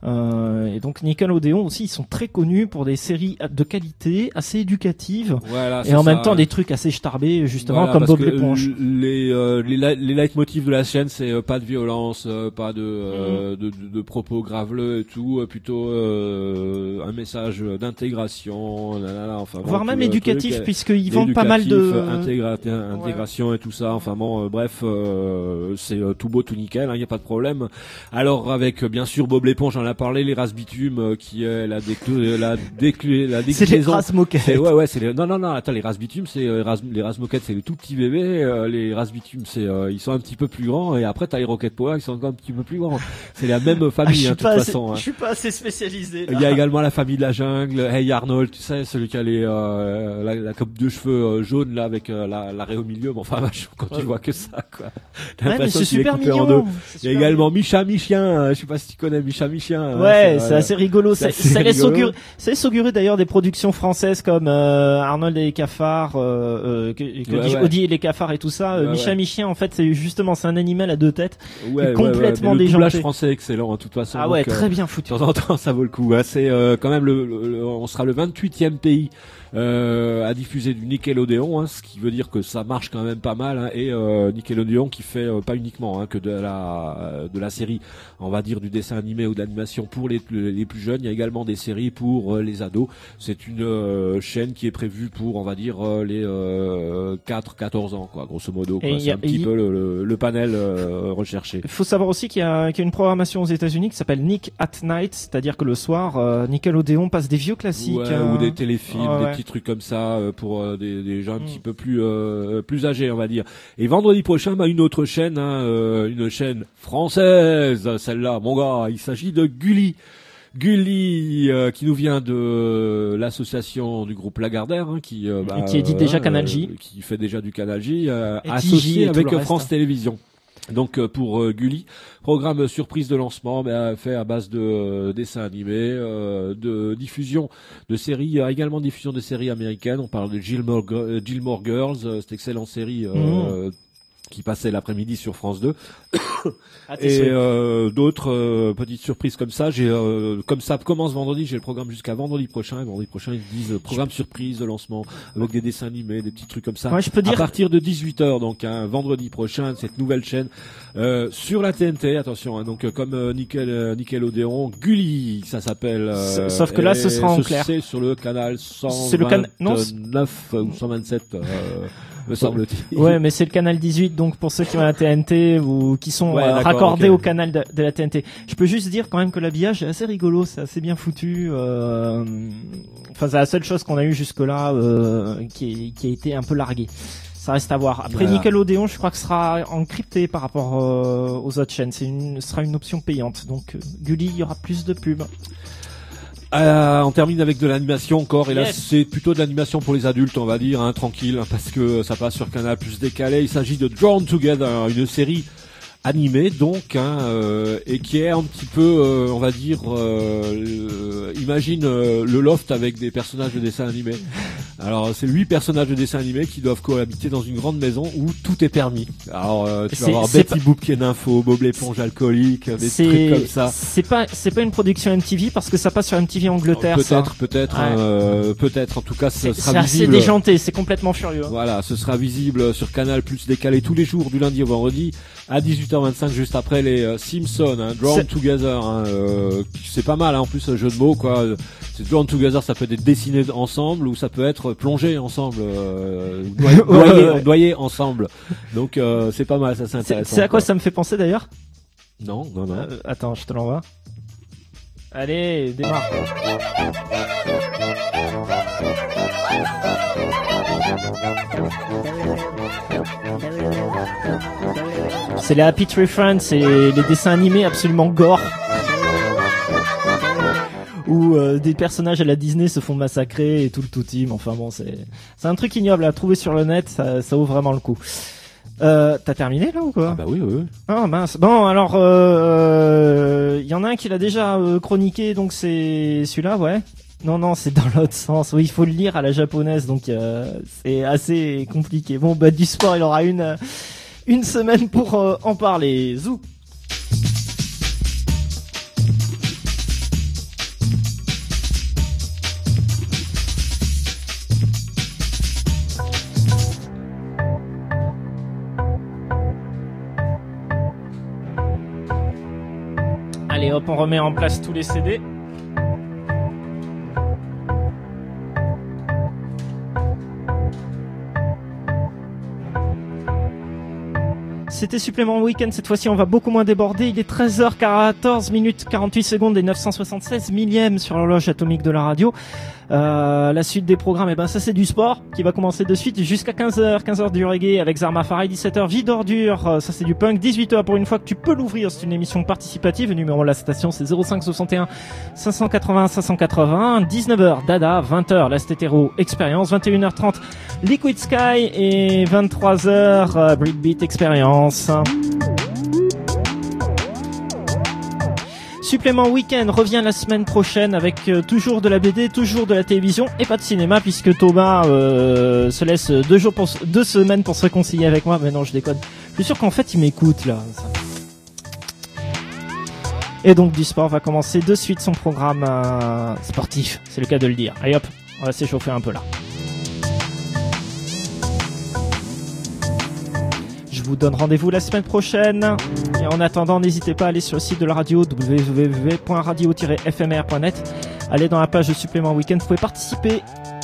Euh, et donc Nickelodeon aussi, ils sont très connus pour des séries de qualité, assez éducatives, Voilà, et c'est en ça, même temps ouais. des trucs assez starbés, justement, Voilà, comme parce Bob que l'éponge. Les, euh, les, li- les leitmotifs de la chaîne, c'est euh, pas de violence, euh, pas de, euh, de, de, de propos graveleux et tout, euh, plutôt euh, un message d'intégration, là, là, là, enfin, Voire bon, même tout le éducatif, truc, puisqu'ils vendent pas mal de... éducatif, intégra- intégration et tout ça, enfin bon, euh, bref, euh, c'est euh, tout beau, tout nickel, il hein, n'y a pas de problème. Alors avec, euh, bien sûr, Bob l'éponge, j'en ai parlé, les races bitume, euh, qui est la, déclu- la, déclu- la déclinaison... C'est les races moquettes. C'est- Ouais, ouais, c'est les... Non, non, non, attends, les races bitume, c'est euh, les races, les races moquettes, c'est les tout petits bébés, euh, les races bitume, c'est, euh, ils sont un petit peu plus grands, et après, t'as les Rocket Power, ils sont encore un petit peu plus grands. C'est la même Ah, je famille, suis hein, de toute pas assez- façon. Hein. Je suis pas assez spécialisé. là. Il y a également la famille de la jungle, Hey Arnold, tu sais, celui qui a les, euh, la, la coupe de cheveux euh, jaune là avec euh, la, l'arrêt au milieu. Bon, enfin, vache, quand tu vois que ça, quoi. T'as Ouais, mais l'impression c'est qu'il est super coupé en mignon. deux. c'est Il y a super également Micha Michien, euh, je sais pas si tu connais Micha Michien. hein, Ouais, c'est euh, assez rigolo. c'est Ça, assez ça laisse rigolo. augurer, ça laisse augurer d'ailleurs des productions françaises comme euh, Arnold et les cafards, euh, euh, que, que Ouais, dis-je, ouais. Audi et les cafards et tout ça. Euh, Ouais, Micha ouais. Michien, en fait, c'est justement c'est un animal à deux têtes, Ouais, est ouais, complètement ouais, mais le doublage déjanté. français est excellent, hein, de toute façon. Ah ouais, donc, euh, très bien De foutu. temps en temps, ça vaut le coup. Hein. C'est euh, quand même le, le- le- on sera le vingt-huitième pays euh, à diffuser du Nickelodeon, hein, ce qui veut dire que ça marche quand même pas mal. Hein, et euh, Nickelodeon qui fait euh, pas uniquement hein, que de la de la série, on va dire du dessin animé ou de l'animation pour les les plus jeunes. Il y a également des séries pour euh, les ados. C'est une euh, chaîne qui est prévue pour, on va dire, euh, les euh, quatre quatorze ans, quoi, grosso modo. Quoi. Et il y C'est a- un petit il- peu le, le, le panel euh, recherché. Il faut savoir aussi qu'il y, a, qu'il y a une programmation aux États-Unis qui s'appelle Nick at Night, c'est-à-dire que le soir, euh, Nickelodeon passe des vieux classiques. Ouais, hein. ou des téléfilms, Ouais, des ouais. petits trucs comme ça euh, pour euh, des, des gens un Mm. petit peu plus euh, plus âgés, on va dire. Et vendredi prochain, bah, une autre chaîne, hein, euh, une chaîne française, celle-là, mon gars, il s'agit de Gulli. Gulli, euh, qui nous vient de l'association du groupe Lagardère, hein, qui euh, bah, Et qui édite déjà euh, Canal J. qui fait déjà du Canal J, euh, Et T J associé et tout avec le euh, France reste. Télévisions. Donc euh, pour euh, Gulli, programme surprise de lancement, bah, fait à base de euh, dessins animés, euh, de diffusion de séries, euh, également diffusion de séries américaines. On parle de Gilmore, Gir- euh, Gilmore Girls, euh, cette excellente série euh, Mmh. qui passait l'après-midi sur France deux. Ah, t'es Et sûr. euh, d'autres euh, petites surprises comme ça. J'ai euh, comme ça commence vendredi, j'ai le programme jusqu'à vendredi prochain. Et vendredi prochain, ils disent euh, programme surprise de lancement avec des dessins animés, des petits trucs comme ça. Ouais, je peux dire- À partir de dix-huit heures, donc hein, vendredi prochain, cette nouvelle chaîne euh, sur la T N T. Attention, hein, donc euh, comme euh, Nickel, euh, Nickelodeon, Gulli, ça s'appelle. euh, S- sauf que là, ce et sera en clair. C'est sur le canal C'est le can- non, c'est- cent vingt-neuf ou cent vingt-sept, euh, me semble-t-il. Ouais, mais c'est le canal dix-huit, donc pour ceux qui ont la T N T ou qui sont Ouais, euh, d'accord, raccordés ok. au canal de, de la T N T. Je peux juste dire quand même que l'habillage est assez rigolo, c'est assez bien foutu. Euh... Enfin, c'est la seule chose qu'on a eu jusque-là euh, qui, est- qui a été un peu larguée. Ça reste à voir. Après Voilà. Nickelodeon, je crois que ce sera encrypté par rapport euh, aux autres chaînes. C'est une, ce sera une option payante. Donc euh, Gulli, il y aura plus de pubs. Euh, on termine avec de l'animation encore, et là Yes. c'est plutôt de l'animation pour les adultes, on va dire, hein, tranquille, hein, parce que ça passe sur Canal plus décalé. Il s'agit de Drawn Together, une série animée donc, hein, euh, et qui est un petit peu, euh, on va dire, euh, euh, imagine euh, le Loft avec des personnages de dessins animés. Alors c'est huit personnages de dessins animés qui doivent cohabiter dans une grande maison où tout est permis. Alors euh, tu vas C'est- avoir c'est Betty Boop qui est nympho, Bob l'éponge alcoolique, des trucs C'est comme ça. c'est pas c'est pas une production M T V parce que ça passe sur M T V Angleterre. ça. Peut-être, peut-être, Ouais. hein, euh, peut-être. En tout cas, ce C'est sera c'est assez visible. déjanté, c'est complètement furieux. hein. Voilà, ce sera visible sur Canal plus décalé tous les jours du lundi au vendredi à dix-huit heures vingt-cinq, juste après les euh, Simpsons, hein, Drawn C'est- Together. Hein, euh, c'est pas mal, hein, en plus, un jeu de mots, quoi. C'est Drawn Together, ça peut être dessiné ensemble ou ça peut être plongé ensemble, euh, ou noyé, Ouais, noyé, ouais, ouais. noyé ensemble. Donc euh, c'est pas mal, ça c'est C'est intéressant. c'est à quoi quoi. ça me fait penser d'ailleurs Non, non, non. Euh, Attends, je te l'envoie. Allez, démarre. C'est les Happy Tree Friends, c'est les dessins animés absolument gore. où euh, des personnages à la Disney se font massacrer et tout le tout team. Enfin bon, c'est c'est un truc ignoble à trouver sur le net, ça, ça vaut vraiment le coup. Euh, t'as terminé là ou quoi? Ah bah oui, oui, oui. Ah mince. Bon alors, il euh, y en a un qui l'a déjà euh, chroniqué, donc c'est celui-là, ouais. Non non, c'est dans l'autre sens. Oui, il faut le lire à la japonaise, donc euh, c'est assez compliqué. Bon bah du sport, il aura une une semaine pour euh, en parler. Zou. Allez hop, on remet en place tous les C D. C'était supplément week-end, cette fois-ci on va beaucoup moins déborder, il est treize heures quatorze minutes quarante-huit secondes et neuf cent soixante-seize millièmes sur l'horloge atomique de la radio. Euh, la suite des programmes, et eh ben ça c'est du sport qui va commencer de suite jusqu'à quinze heures, quinze heures du reggae avec Zarma Farai, dix-sept heures Vie d'ordure, ça c'est du punk, dix-huit heures pour une fois que tu peux l'ouvrir, c'est une émission participative, le numéro de la station c'est zéro cinq soixante et un cinq cent quatre-vingts cinq cent quatre-vingts, dix-neuf heures Dada, vingt heures Last Hétéro Expérience, vingt et une heures trente Liquid Sky et vingt-trois heures euh, Breakbeat Expérience. Supplément Week-end revient la semaine prochaine avec euh, toujours de la B D, toujours de la télévision et pas de cinéma puisque Thomas euh, se laisse deux jours pour deux semaines pour se réconcilier avec moi. Mais non, je déconne. Je suis sûr qu'en fait il m'écoute là. Et donc du sport va commencer de suite son programme euh, sportif, c'est le cas de le dire. Allez hop, on va s'échauffer un peu là. Je vous donne rendez-vous la semaine prochaine. Et en attendant, n'hésitez pas à aller sur le site de la radio w w w point radio tiret f m r point net. Allez dans la page de supplément week-end, vous pouvez participer